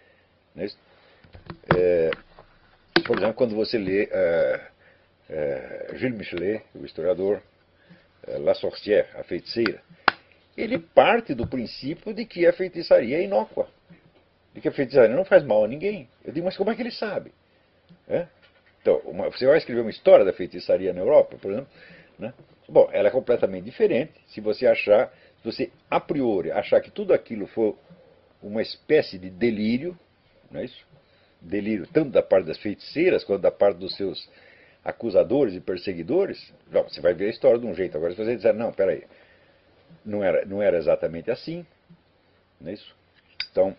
É, por exemplo, quando você lê é, é, Gilles Michelet, o historiador, é, La Sorcière, a feiticeira, ele parte do princípio de que a feitiçaria é inócua, de que a feitiçaria não faz mal a ninguém. Eu digo, mas como é que ele sabe? É? Então, uma, você vai escrever uma história da feitiçaria na Europa, por exemplo, né? Bom, ela é completamente diferente se você achar, se você a priori achar que tudo aquilo for uma espécie de delírio, não é isso? Delírio tanto da parte das feiticeiras quanto da parte dos seus acusadores e perseguidores. Não, você vai ver a história de um jeito. Agora, se você disser, não, peraí, não era, não era exatamente assim, não é isso? Então,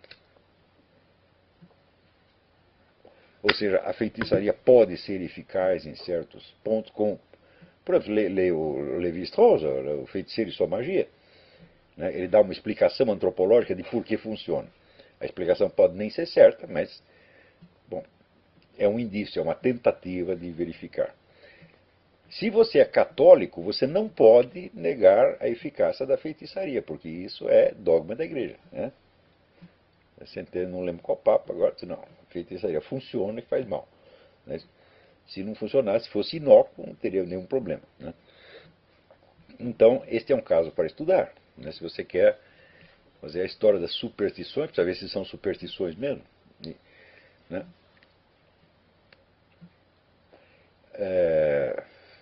ou seja, a feitiçaria pode ser eficaz em certos pontos, com, por exemplo, lê, lê o Levi-Strauss, o Feiticeiro e Sua Magia, né? Ele dá uma explicação antropológica de por que funciona. A explicação pode nem ser certa, mas, bom, é um indício, é uma tentativa de verificar. Se você é católico, você não pode negar a eficácia da feitiçaria, porque isso é dogma da igreja, né? Eu não lembro qual papa agora, disse, não, a feitiçaria funciona e faz mal. Né? Se não funcionasse, se fosse inócuo, não teria nenhum problema. Né? Então, este é um caso para estudar. Né? Se você quer fazer a história das superstições, precisa ver se são superstições mesmo. Né? É...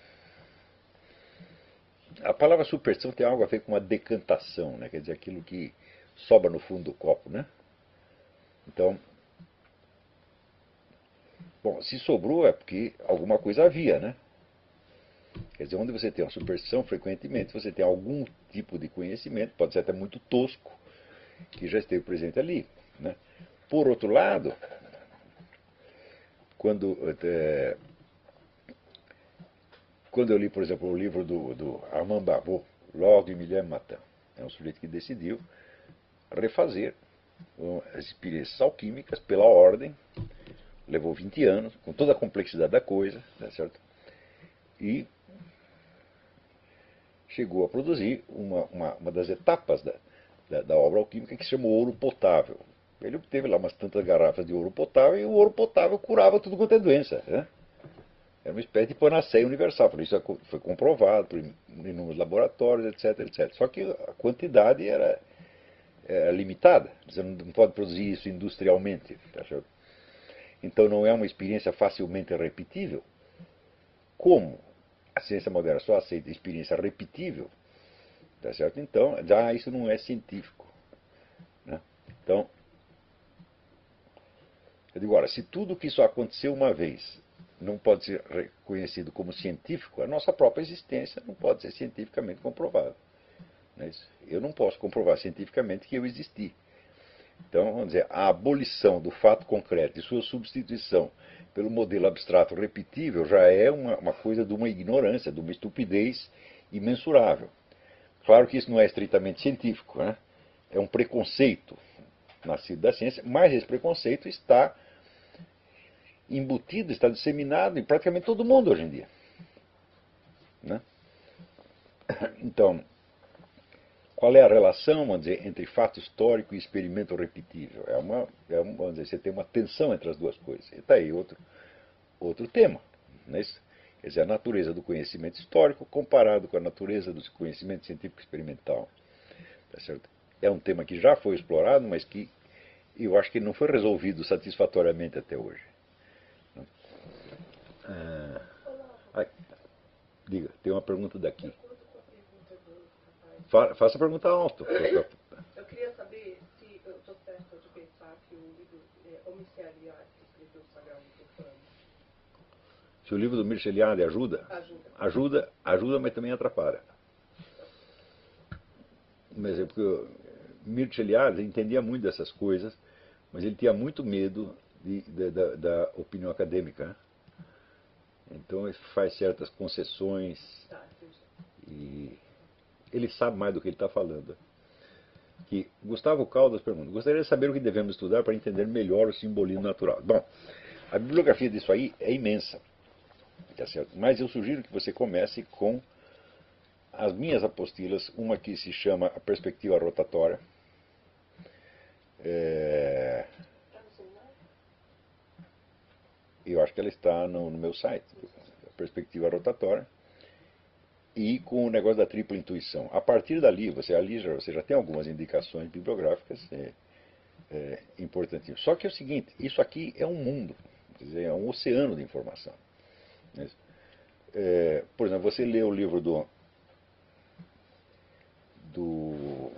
A palavra superstição tem algo a ver com uma decantação, né? Quer dizer, aquilo que sobra no fundo do copo. Né? Então, bom, se sobrou é porque alguma coisa havia, né? Quer dizer, onde você tem uma superstição, frequentemente você tem algum tipo de conhecimento, pode ser até muito tosco, que já esteve presente ali. Né? Por outro lado, quando, é, quando eu li, por exemplo, o livro do, do Armand Barbeau, Lors du Millième Matin, é um sujeito que decidiu refazer as experiências alquímicas pela ordem, levou vinte anos, com toda a complexidade da coisa, tá certo? E chegou a produzir uma, uma, uma das etapas da, da, da obra alquímica que se chamou ouro potável. Ele obteve lá umas tantas garrafas de ouro potável e o ouro potável curava tudo quanto é doença. Né? Era uma espécie de panaceia universal. Por isso foi comprovado por inúmeros laboratórios, etc, etcétera. Só que a quantidade era, era limitada. Você não pode produzir isso industrialmente. Tá certo? Então não é uma experiência facilmente repetível. Como a ciência moderna só aceita experiência repetível, tá certo? Então, já isso não é científico. Né? Então, eu digo, ora, se tudo que só aconteceu uma vez não pode ser reconhecido como científico, a nossa própria existência não pode ser cientificamente comprovada. Não é isso? Eu não posso comprovar cientificamente que eu existi. Então, vamos dizer, a abolição do fato concreto e sua substituição pelo modelo abstrato repetível já é uma, uma coisa de uma ignorância, de uma estupidez imensurável. Claro que isso não é estritamente científico, né? É um preconceito nascido da ciência, mas esse preconceito está embutido, está disseminado em praticamente todo mundo hoje em dia. Né? Então, qual é a relação, vamos dizer, entre fato histórico e experimento repetível? É uma, é uma, vamos dizer, você tem uma tensão entre as duas coisas. E está aí outro, outro tema. Não é isso? Quer dizer, a natureza do conhecimento histórico comparado com a natureza do conhecimento científico experimental. Tá certo? É um tema que já foi explorado, mas que eu acho que não foi resolvido satisfatoriamente até hoje. Ah, ai, diga, tem uma pergunta daqui. Fa faça a pergunta alto. Eu queria saber se eu estou certa de pensar que o livro é, Homicide Eliade, que escreveu o Sagrado Profano. Se o livro do Mircea Eliade ajuda? Ajuda. Ajuda, ajuda, mas também atrapalha. Mas é porque Mircea Eliade entendia muito dessas coisas, mas ele tinha muito medo de, de, da, da opinião acadêmica, né? Então ele faz certas concessões e ele sabe mais do que ele está falando. Que Gustavo Caldas pergunta: gostaria de saber o que devemos estudar para entender melhor o simbolismo natural. Bom, a bibliografia disso aí é imensa, tá certo? Mas eu sugiro que você comece com as minhas apostilas, uma que se chama A Perspectiva Rotatória. É... Eu acho que ela está no, no meu site, A Perspectiva Rotatória, e com o negócio da tripla intuição. A partir dali, você ali já, você já tem algumas indicações bibliográficas é, é, importantíssimas. Só que é o seguinte, isso aqui é um mundo, quer dizer, é um oceano de informação. É, por exemplo, você lê o livro do, do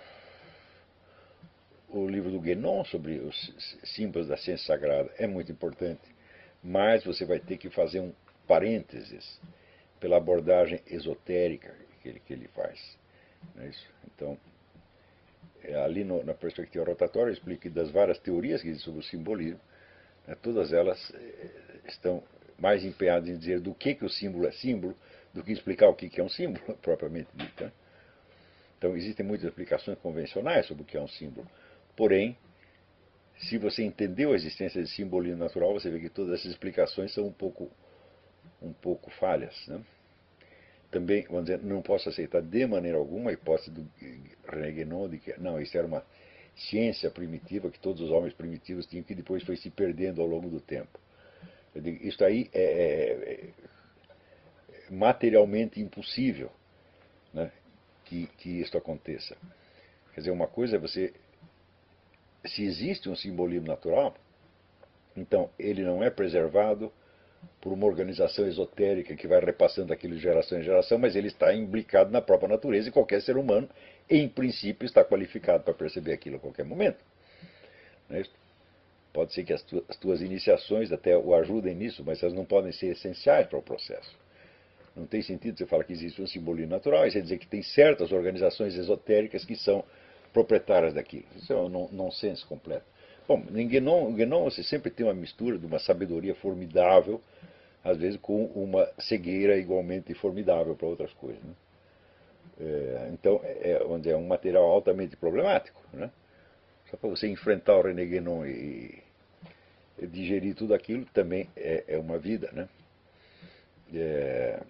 o livro do Guénon sobre os símbolos da ciência sagrada, é muito importante, mas você vai ter que fazer um parênteses pela abordagem esotérica que ele, que ele faz. Não é isso? Então, é, ali no, na perspectiva rotatória, eu explico que das várias teorias que existem sobre o simbolismo, né, todas elas é, estão mais empenhadas em dizer do que, que o símbolo é símbolo, do que explicar o que, que é um símbolo, propriamente dito. Né? Então, existem muitas explicações convencionais sobre o que é um símbolo. Porém, se você entendeu a existência de simbolismo natural, você vê que todas essas explicações são um pouco um pouco falhas. Né? Também, vamos dizer, não posso aceitar de maneira alguma a hipótese do René Guénon de que não, isso era uma ciência primitiva que todos os homens primitivos tinham, que depois foi se perdendo ao longo do tempo. Eu digo, isso aí é, é, é materialmente impossível, né, que, que isso aconteça. Quer dizer, uma coisa é você... Se existe um simbolismo natural, então ele não é preservado por uma organização esotérica que vai repassando aquilo de geração em geração, mas ele está imbricado na própria natureza e qualquer ser humano, em princípio, está qualificado para perceber aquilo a qualquer momento. Não é isso? Pode ser que as tuas, as tuas iniciações até o ajudem nisso, mas elas não podem ser essenciais para o processo. Não tem sentido você falar que existe um simbolismo natural e você dizer que tem certas organizações esotéricas que são proprietárias daquilo. Isso é um nonsense completo. Bom, em Guénon, Guénon você sempre tem uma mistura de uma sabedoria formidável, às vezes com uma cegueira igualmente formidável para outras coisas. Né? É, então, é, vamos dizer, é um material altamente problemático. Né? Só para você enfrentar o René Guénon e, e digerir tudo aquilo também é, é uma vida. Né? É,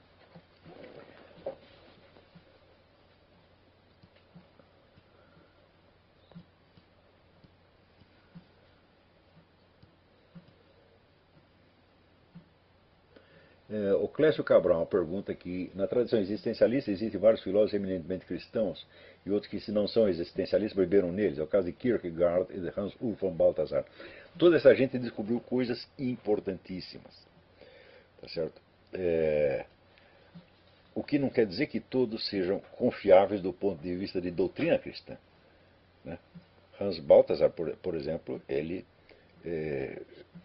É, o Clécio Cabral pergunta que na tradição existencialista existem vários filósofos eminentemente cristãos e outros que, se não são existencialistas, beberam neles. É o caso de Kierkegaard e de Hans Urs von Balthasar. Toda essa gente descobriu coisas importantíssimas. Tá certo? É, o que não quer dizer que todos sejam confiáveis do ponto de vista de doutrina cristã. Né? Hans Balthasar, por, por exemplo, ele... É,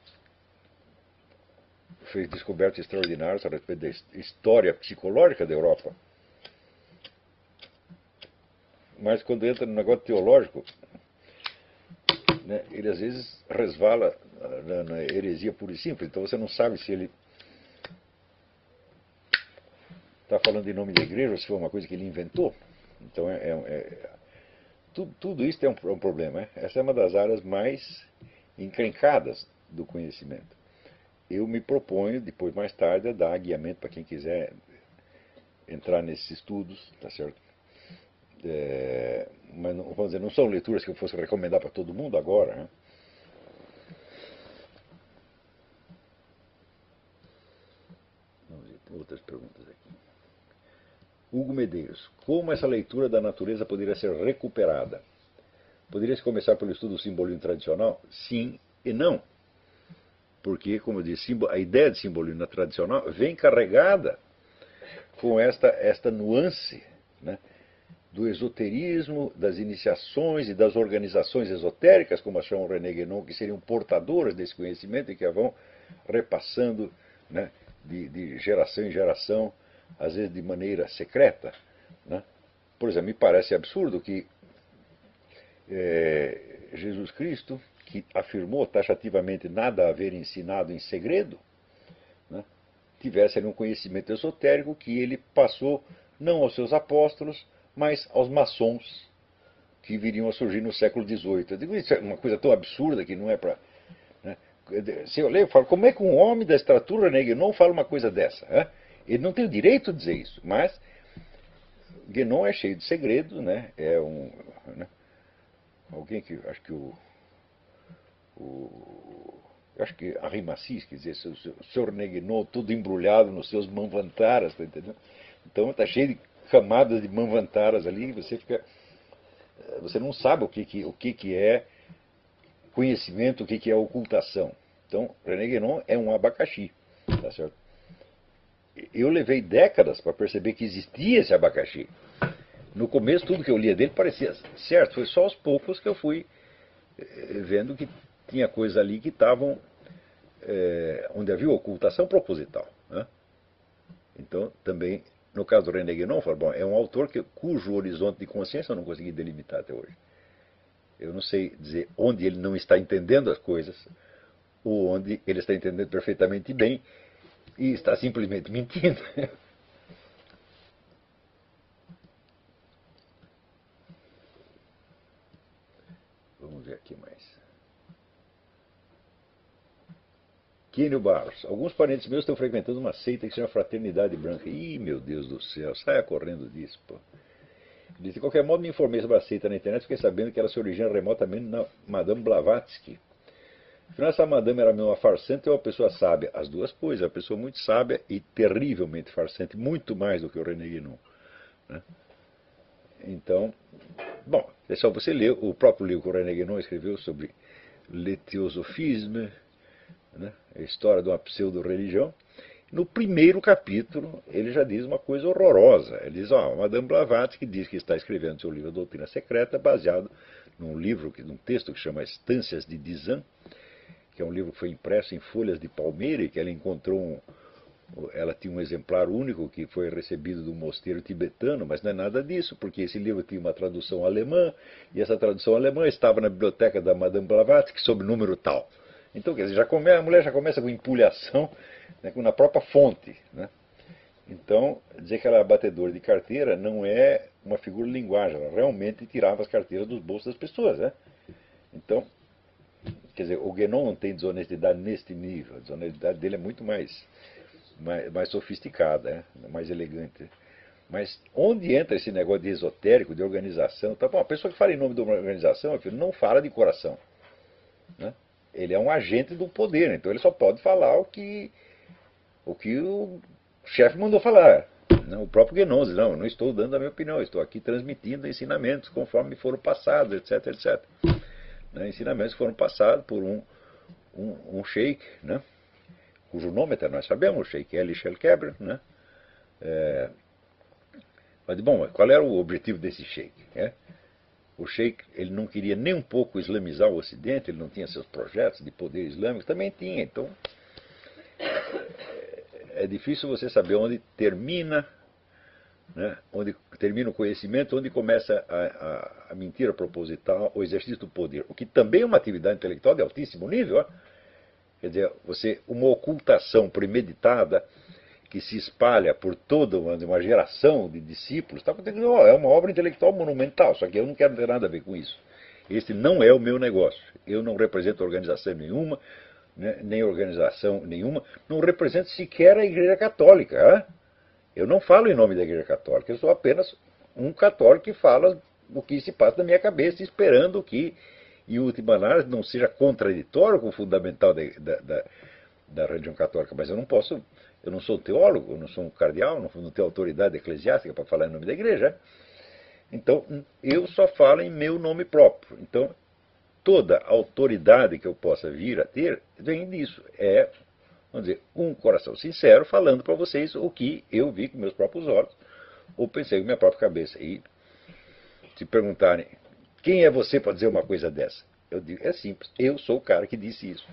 fez descobertas extraordinárias a respeito da história psicológica da Europa. Mas quando entra no negócio teológico, né, ele às vezes resvala na, na heresia pura e simples. Então você não sabe se ele está falando em nome da igreja ou se foi uma coisa que ele inventou. Então é, é, é tudo, tudo isso é um, é um problema. Né? Essa é uma das áreas mais encrencadas do conhecimento. Eu me proponho, depois, mais tarde, a dar guiamento para quem quiser entrar nesses estudos, tá certo? É, mas, não, vamos dizer, não são leituras que eu fosse recomendar para todo mundo agora, né? Vamos ver, outras perguntas aqui. Hugo Medeiros. Como essa leitura da natureza poderia ser recuperada? Poderia-se começar pelo estudo do simbolismo tradicional? Sim e não. Porque, como eu disse, a ideia de simbolismo tradicional vem carregada com esta, esta nuance, né, do esoterismo, das iniciações e das organizações esotéricas, como acham o René Guénon, que seriam portadoras desse conhecimento e que a vão repassando, né, de, de geração em geração, às vezes de maneira secreta. Né? Por exemplo, me parece absurdo que é, Jesus Cristo, que afirmou taxativamente nada haver ensinado em segredo, né, tivesse ali um conhecimento esotérico que ele passou não aos seus apóstolos, mas aos maçons que viriam a surgir no século dezoito. Eu digo, isso é uma coisa tão absurda que não é para... Né? Se eu leio, eu falo, como é que um homem da estatura René Guénon fala uma coisa dessa? Né? Ele não tem o direito de dizer isso, mas Guénon é cheio de segredos, né? É um... Né? Alguém que, acho que o... o eu acho que Henri Massis, quer dizer, o senhor Guénon todo embrulhado nos seus manvantaras, tá entendendo? Então está cheio de camadas de manvantaras ali, e você fica... Você não sabe o que, que, o que, que é conhecimento, o que, que é ocultação. Então, René Guénon é um abacaxi. Tá certo? Eu levei décadas para perceber que existia esse abacaxi. No começo, tudo que eu lia dele parecia certo. Foi só aos poucos que eu fui vendo que tinha coisas ali que estavam... É, onde havia ocultação proposital. Né? Então, também... No caso do René Guénon, bom, é um autor que, cujo horizonte de consciência eu não consegui delimitar até hoje. Eu não sei dizer onde ele não está entendendo as coisas, ou onde ele está entendendo perfeitamente bem e está simplesmente mentindo. Vamos ver aqui mais. Quênio Barros. Alguns parentes meus estão frequentando uma seita que se chama Fraternidade Branca. Ih, meu Deus do céu, saia correndo disso, pô. Diz, de qualquer modo, me informei sobre a seita na internet, fiquei sabendo que ela se origina remotamente na Madame Blavatsky. Afinal, essa madame era uma farsante ou uma pessoa sábia? As duas coisas, uma pessoa muito sábia e terrivelmente farsante, muito mais do que o René Guénon. Né? Então, bom, é só você ler o próprio livro que o René Guénon escreveu sobre Le Théosophisme, né? A história de uma pseudo-religião. No primeiro capítulo, ele já diz uma coisa horrorosa. Ele diz, ó, Madame Blavatsky diz que está escrevendo seu livro Doutrina Secreta, baseado num livro, num texto que chama Estâncias de Dizan, que é um livro que foi impresso em folhas de palmeira e que ela encontrou um, ela tinha um exemplar único que foi recebido do mosteiro tibetano, mas não é nada disso, porque esse livro tinha uma tradução alemã, e essa tradução alemã estava na biblioteca da Madame Blavatsky sob número tal. Então, quer dizer, já come, a mulher já começa com empulhação, né, na própria fonte. Né? Então, dizer que ela é batedora de carteira não é uma figura de linguagem, ela realmente tirava as carteiras dos bolsos das pessoas. Né? Então, quer dizer, o Guénon não tem desonestidade neste nível, a desonestidade dele é muito mais, mais, mais sofisticada, né? Mais elegante. Mas onde entra esse negócio de esotérico, de organização, tá bom, a pessoa que fala em nome de uma organização, filho, não fala de coração. Né? Ele é um agente do poder, então ele só pode falar o que o, que o chefe mandou falar. Não, o próprio Guénon diz, não, eu não estou dando a minha opinião, estou aqui transmitindo ensinamentos conforme foram passados, etc, etc. Né, ensinamentos que foram passados por um, um, um sheik, né, cujo nome até nós sabemos, o sheik Eli Shelkeber. Né, é, mas, bom, qual era o objetivo desse sheik? É? O sheik, ele não queria nem um pouco islamizar o Ocidente, ele não tinha seus projetos de poder islâmico, também tinha. Então, é difícil você saber onde termina, né, onde termina o conhecimento, onde começa a, a, a mentira proposital, o exercício do poder. O que também é uma atividade intelectual de altíssimo nível. Ó. Quer dizer, você, uma ocultação premeditada que se espalha por toda uma, uma geração de discípulos, tá, é uma obra intelectual monumental, só que eu não quero ter nada a ver com isso. Esse não é o meu negócio. Eu não represento organização nenhuma, né, nem organização nenhuma, não represento sequer a Igreja Católica. Hein? Eu não falo em nome da Igreja Católica, eu sou apenas um católico que fala o que se passa na minha cabeça, esperando que, em última análise, não seja contraditório com o fundamental da, da, da, da religião católica. Mas eu não posso, eu não sou teólogo, eu não sou um cardeal, não, não tenho autoridade eclesiástica para falar em nome da Igreja. Então, eu só falo em meu nome próprio. Então, toda autoridade que eu possa vir a ter vem disso. É, vamos dizer, um coração sincero falando para vocês o que eu vi com meus próprios olhos, ou pensei com minha própria cabeça. E se perguntarem, quem é você para dizer uma coisa dessa? Eu digo, é simples, eu sou o cara que disse isso.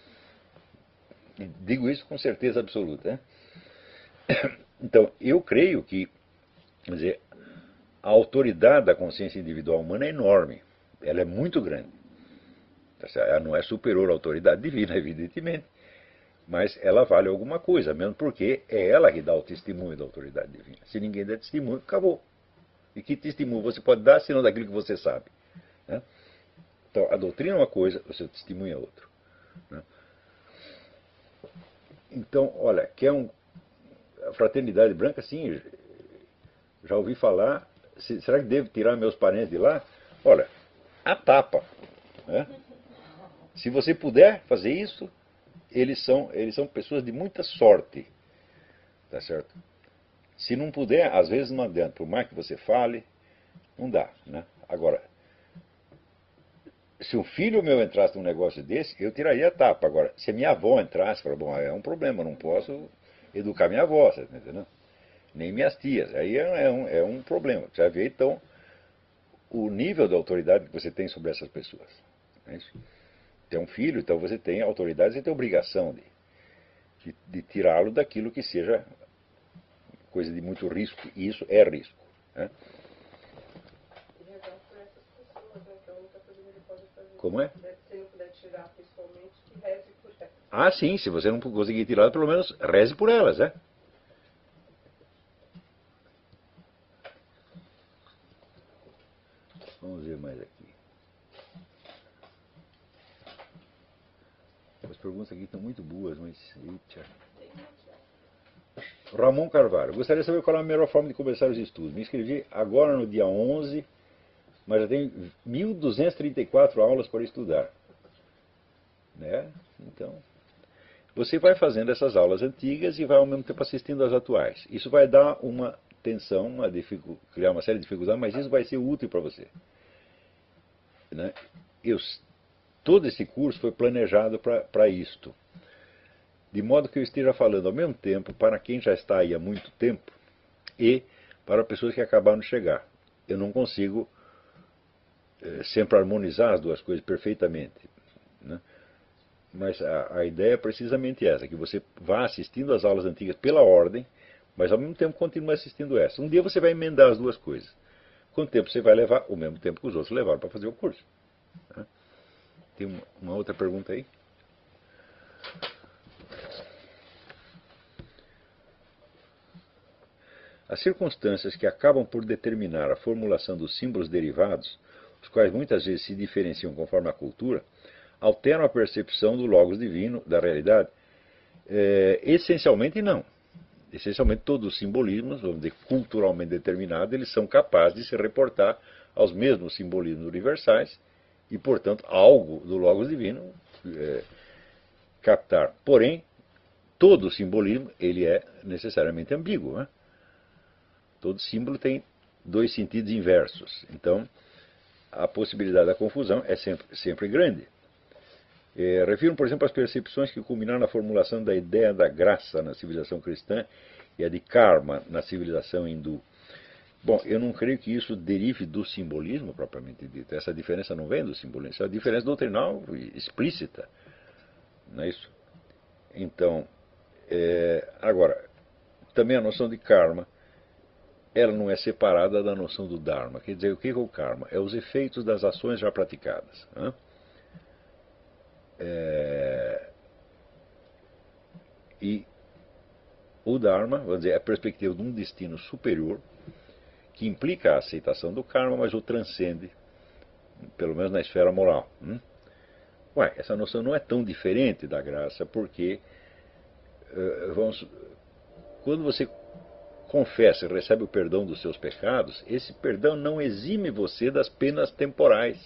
E digo isso com certeza absoluta. Né? Então, eu creio que, quer dizer, a autoridade da consciência individual humana é enorme. Ela é muito grande. Ela não é superior à autoridade divina, evidentemente, mas ela vale alguma coisa, mesmo porque é ela que dá o testemunho da autoridade divina. Se ninguém der testemunho, acabou. E que testemunho você pode dar, senão daquilo que você sabe? Né? Então, a doutrina é uma coisa, o seu testemunho é outra. Né? Então, olha, que é um, a fraternidade branca, sim, já ouvi falar. Se, será que devo tirar meus parentes de lá? Olha, a tapa. Né? Se você puder fazer isso, eles são, eles são pessoas de muita sorte. Tá certo? Se não puder, às vezes não adianta. Por mais que você fale, não dá. Né? Agora, se um filho meu entrasse num negócio desse, eu tiraria a tapa. Agora, se a minha avó entrasse, eu falaria, bom, é um problema, eu não posso educar minha avó, entendeu? Nem minhas tias. Aí é, é, um, é um problema. Você vai ver, então, o nível da autoridade que você tem sobre essas pessoas. É isso? Tem um filho, então você tem autoridade, você tem obrigação de, de, de tirá-lo daquilo que seja coisa de muito risco, e isso é risco. Né? Como é? Se não puder tirar pessoalmente, que reze por elas. Ah, sim, se você não conseguir tirar, pelo menos reze por elas, né? Vamos ver mais aqui. As perguntas aqui estão muito boas, mas... Eita. Ramon Carvalho. Gostaria de saber qual é a melhor forma de começar os estudos. Me inscrevi agora no dia onze, mas já tenho mil duzentas e trinta e quatro aulas para estudar. Né? Então, você vai fazendo essas aulas antigas e vai ao mesmo tempo assistindo às atuais. Isso vai dar uma tensão, uma dificu... criar uma série de dificuldades, mas isso vai ser útil para você. Né? Eu... Todo esse curso foi planejado para isto. De modo que eu esteja falando ao mesmo tempo para quem já está aí há muito tempo e para pessoas que acabaram de chegar. Eu não consigo é, sempre harmonizar as duas coisas perfeitamente. Né? Mas a, a ideia é precisamente essa, que você vá assistindo às aulas antigas pela ordem, mas ao mesmo tempo continue assistindo essa. Um dia você vai emendar as duas coisas. Quanto tempo você vai levar? O mesmo tempo que os outros levaram para fazer o curso. Né? Tem uma, uma outra pergunta aí? As circunstâncias que acabam por determinar a formulação dos símbolos derivados, os quais muitas vezes se diferenciam conforme a cultura, alteram a percepção do logos divino, da realidade? É, essencialmente não. Essencialmente todos os simbolismos, vamos dizer, culturalmente determinados, eles são capazes de se reportar aos mesmos simbolismos universais e, portanto, algo do logos divino é, captar. Porém, todo simbolismo ele é necessariamente ambíguo. Né? Todo símbolo tem dois sentidos inversos. Então, a possibilidade da confusão é sempre, sempre grande. É, refiro, por exemplo, às percepções que culminaram na formulação da ideia da graça na civilização cristã e a de karma na civilização hindu. Bom, eu não creio que isso derive do simbolismo propriamente dito. Essa diferença não vem do simbolismo, essa é a diferença doutrinal explícita. Não é isso? Então, é, agora, também a noção de karma, ela não é separada da noção do dharma. Quer dizer, o que é o karma? É os efeitos das ações já praticadas. Né? É, e o dharma, vamos dizer, é a perspectiva de um destino superior, que implica a aceitação do karma, mas o transcende, pelo menos na esfera moral. Hum? Ué, essa noção não é tão diferente da graça, porque uh, vamos, quando você confessa e recebe o perdão dos seus pecados, esse perdão não exime você das penas temporais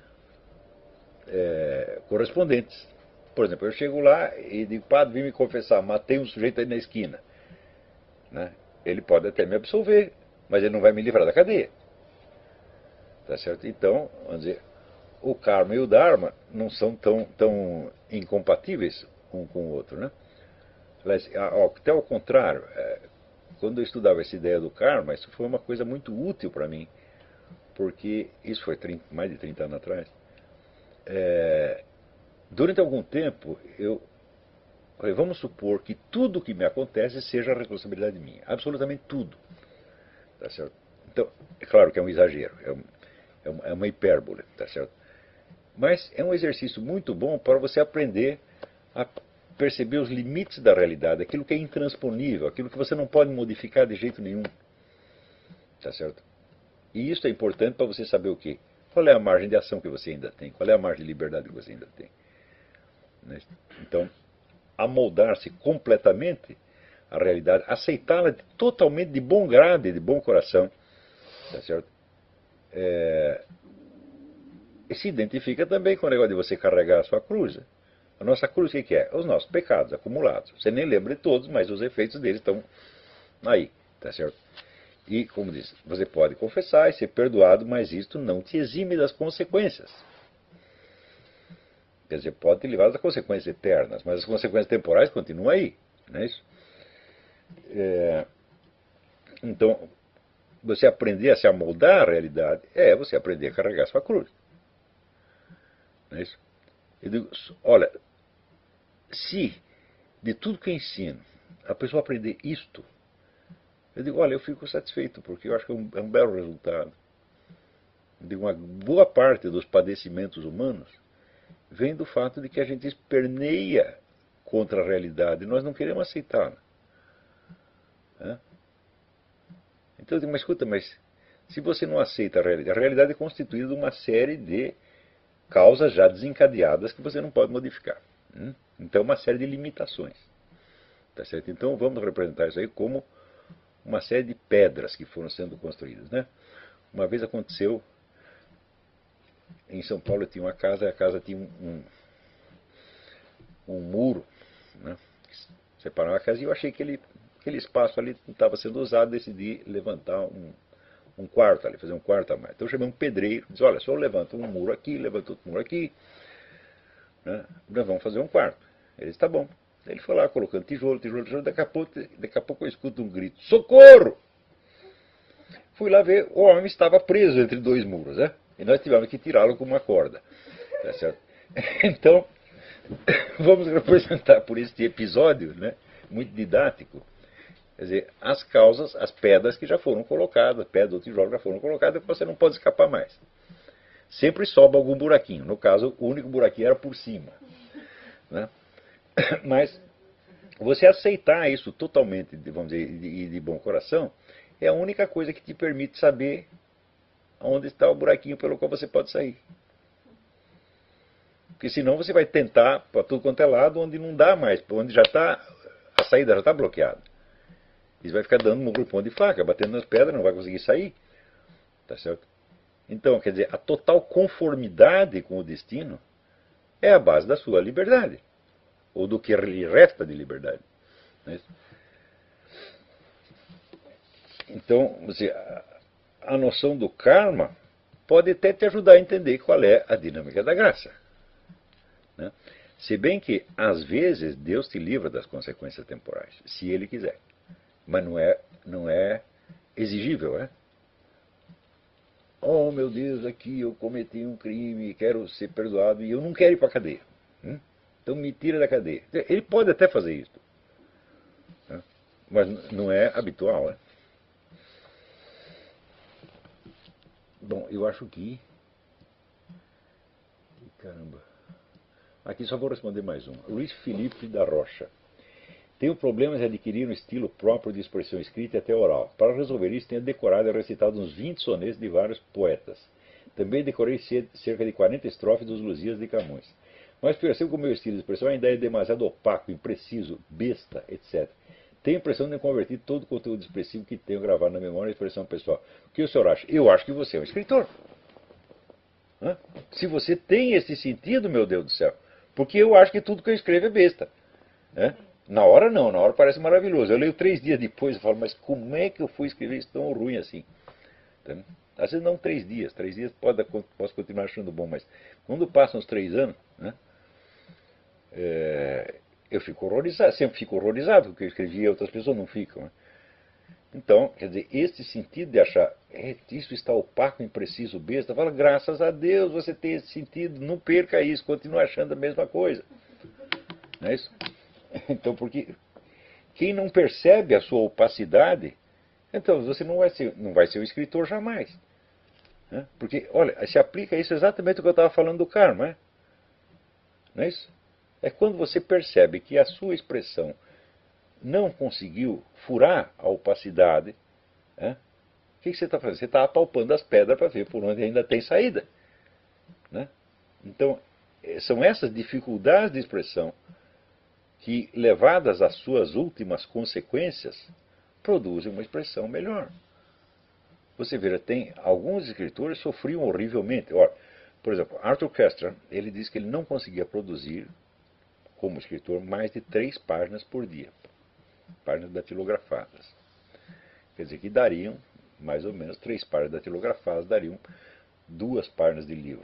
é, correspondentes. Por exemplo, eu chego lá e digo, padre, vim me confessar, matei um sujeito aí na esquina. Né? Ele pode até me absolver, mas ele não vai me livrar da cadeia. Tá certo? Então, vamos dizer, o karma e o dharma não são tão, tão incompatíveis um com o outro. Né? Até ao contrário, quando eu estudava essa ideia do karma, isso foi uma coisa muito útil para mim, porque isso foi trinta, mais de trinta anos atrás. É, durante algum tempo, eu vamos supor que tudo que me acontece seja a responsabilidade minha, absolutamente tudo. Tá certo? Então, é claro que é um exagero. É um, É uma, é uma hipérbole, tá certo? Mas é um exercício muito bom para você aprender a perceber os limites da realidade, aquilo que é intransponível, aquilo que você não pode modificar de jeito nenhum. Tá certo? E isso é importante para você saber o quê? Qual é a margem de ação que você ainda tem? Qual é a margem de liberdade que você ainda tem? Então, amoldar-se completamente à realidade, aceitá-la totalmente de bom grado e de bom coração, tá certo? É... E se identifica também com o negócio de você carregar a sua cruz. A nossa cruz, o que é? Os nossos pecados acumulados. Você nem lembra de todos, mas os efeitos deles estão aí, tá certo? E, como diz, você pode confessar e ser perdoado, mas isto não te exime das consequências. Quer dizer, pode te livrar das consequências eternas, mas as consequências temporais continuam aí, não é isso? É... Então, você aprender a se amoldar à realidade é você aprender a carregar sua cruz. Não é isso? Eu digo, olha, se de tudo que eu ensino a pessoa aprender isto, eu digo, olha, eu fico satisfeito, porque eu acho que é um, é um belo resultado. Eu digo, uma boa parte dos padecimentos humanos vem do fato de que a gente esperneia contra a realidade e nós não queremos aceitá-la. É? Então eu digo, mas escuta, mas se você não aceita a realidade, a realidade é constituída de uma série de causas já desencadeadas que você não pode modificar. Hum? Então, uma série de limitações. Tá certo? Então, vamos representar isso aí como uma série de pedras que foram sendo construídas. Né? Uma vez aconteceu, em São Paulo eu tinha uma casa, e a casa tinha um, um, um muro, né, que separava a casa, e eu achei que ele, aquele espaço ali não estava sendo usado, decidi levantar um, um quarto ali, fazer um quarto a mais. Então eu chamei um pedreiro, disse, olha, só levanta um muro aqui, levanta outro muro aqui, né, nós vamos fazer um quarto. Ele disse, tá bom. Ele foi lá colocando tijolo, tijolo, tijolo, daqui a pouco, daqui a pouco eu escuto um grito, socorro! Fui lá ver, o homem estava preso entre dois muros, né? E nós tivemos que tirá-lo com uma corda. Tá certo? Então, vamos representar por este episódio, né, muito didático, quer dizer, as causas, as pedras que já foram colocadas, pedras ou tijolos já foram colocadas, que você não pode escapar mais. Sempre sobra algum buraquinho. No caso, o único buraquinho era por cima. Né? Mas você aceitar isso totalmente, vamos dizer, de, de bom coração, é a única coisa que te permite saber onde está o buraquinho pelo qual você pode sair. Porque senão você vai tentar para tudo quanto é lado, onde não dá mais, onde já está, a saída já está bloqueada. E você vai ficar dando murro ponto de faca, batendo nas pedras, não vai conseguir sair. Tá certo? Então, quer dizer, a total conformidade com o destino é a base da sua liberdade. Ou do que lhe resta de liberdade. Não é isso? Então, você, a, a noção do karma pode até te ajudar a entender qual é a dinâmica da graça. Né? Se bem que, às vezes, Deus te livra das consequências temporais, se Ele quiser. Mas não é, não é exigível, é? Oh, meu Deus, aqui eu cometi um crime, quero ser perdoado e eu não quero ir para a cadeia. Hum? Então me tira da cadeia. Ele pode até fazer isso. Né? Mas não é habitual, é? Bom, eu acho que... Caramba. Aqui só vou responder mais um. Luiz Felipe da Rocha. Tenho problemas em adquirir um estilo próprio de expressão escrita e até oral. Para resolver isso, tenho decorado e recitado uns vinte sonetos de vários poetas. Também decorei cerca de quarenta estrofes dos Lusíadas de Camões. Mas percebo que o meu estilo de expressão ainda é demasiado opaco, impreciso, besta, etcétera. Tenho a impressão de convertir todo o conteúdo expressivo que tenho gravado na memória e expressão pessoal. O que o senhor acha? Eu acho que você é um escritor. Hã? Se você tem esse sentido, meu Deus do céu. Porque eu acho que tudo que eu escrevo é besta. Hã? Na hora não, na hora parece maravilhoso. Eu leio três dias depois e falo, mas como é que eu fui escrever isso tão ruim assim? Então, às vezes não três dias. Três dias pode, posso continuar achando bom, mas quando passam os três anos, né, é, eu fico horrorizado, sempre fico horrorizado, porque eu escrevi e outras pessoas não ficam. Né? Então, quer dizer, esse sentido de achar, é, isso está opaco, impreciso, besta, fala, graças a Deus você tem esse sentido, não perca isso, continue achando a mesma coisa. Não é isso? Então, porque quem não percebe a sua opacidade, então você não vai ser, não vai ser um escritor jamais. Né? Porque, olha, se aplica isso exatamente o que eu estava falando do karma. É? Não é isso? É quando você percebe que a sua expressão não conseguiu furar a opacidade, né? O que você está fazendo? Você está apalpando as pedras para ver por onde ainda tem saída. Né? Então, são essas dificuldades de expressão que, levadas às suas últimas consequências, produzem uma expressão melhor. Você vê, tem alguns escritores sofriam horrivelmente. Ora, por exemplo, Arthur Koestler, ele diz que ele não conseguia produzir, como escritor, mais de três páginas por dia. Páginas datilografadas. Quer dizer, que dariam, mais ou menos, três páginas datilografadas, dariam duas páginas de livro.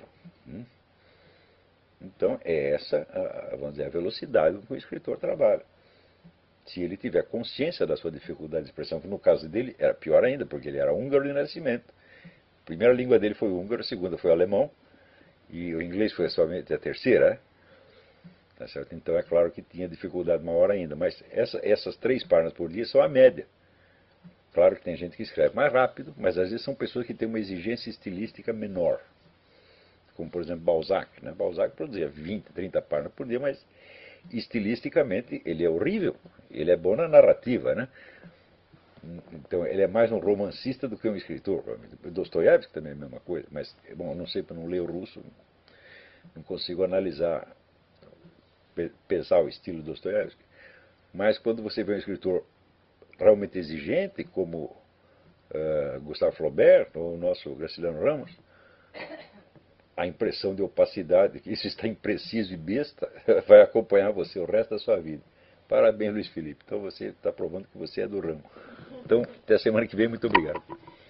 Então, é essa, a, vamos dizer, a velocidade com que o escritor trabalha. Se ele tiver consciência da sua dificuldade de expressão, que no caso dele era pior ainda, porque ele era húngaro de nascimento. A primeira língua dele foi o húngaro, a segunda foi o alemão, e o inglês foi somente a terceira. Né? Tá certo? Então, é claro que tinha dificuldade maior ainda, mas essa, essas três páginas por dia são a média. Claro que tem gente que escreve mais rápido, mas às vezes são pessoas que têm uma exigência estilística menor. Como, por exemplo, Balzac. Né? Balzac produzia vinte, trinta páginas por dia, mas estilisticamente ele é horrível. Ele é bom na narrativa. Né? Então, ele é mais um romancista do que um escritor. Dostoiévski também é a mesma coisa, mas, bom, eu não sei, para não ler o russo, não consigo analisar, pesar o estilo de Dostoiévski. Mas quando você vê um escritor realmente exigente, como uh, Gustavo Flaubert, ou o nosso Graciliano Ramos, a impressão de opacidade, que isso está impreciso e besta, vai acompanhar você o resto da sua vida. Parabéns, Luiz Felipe. Então você está provando que você é do ramo. Então, até a semana que vem. Muito obrigado.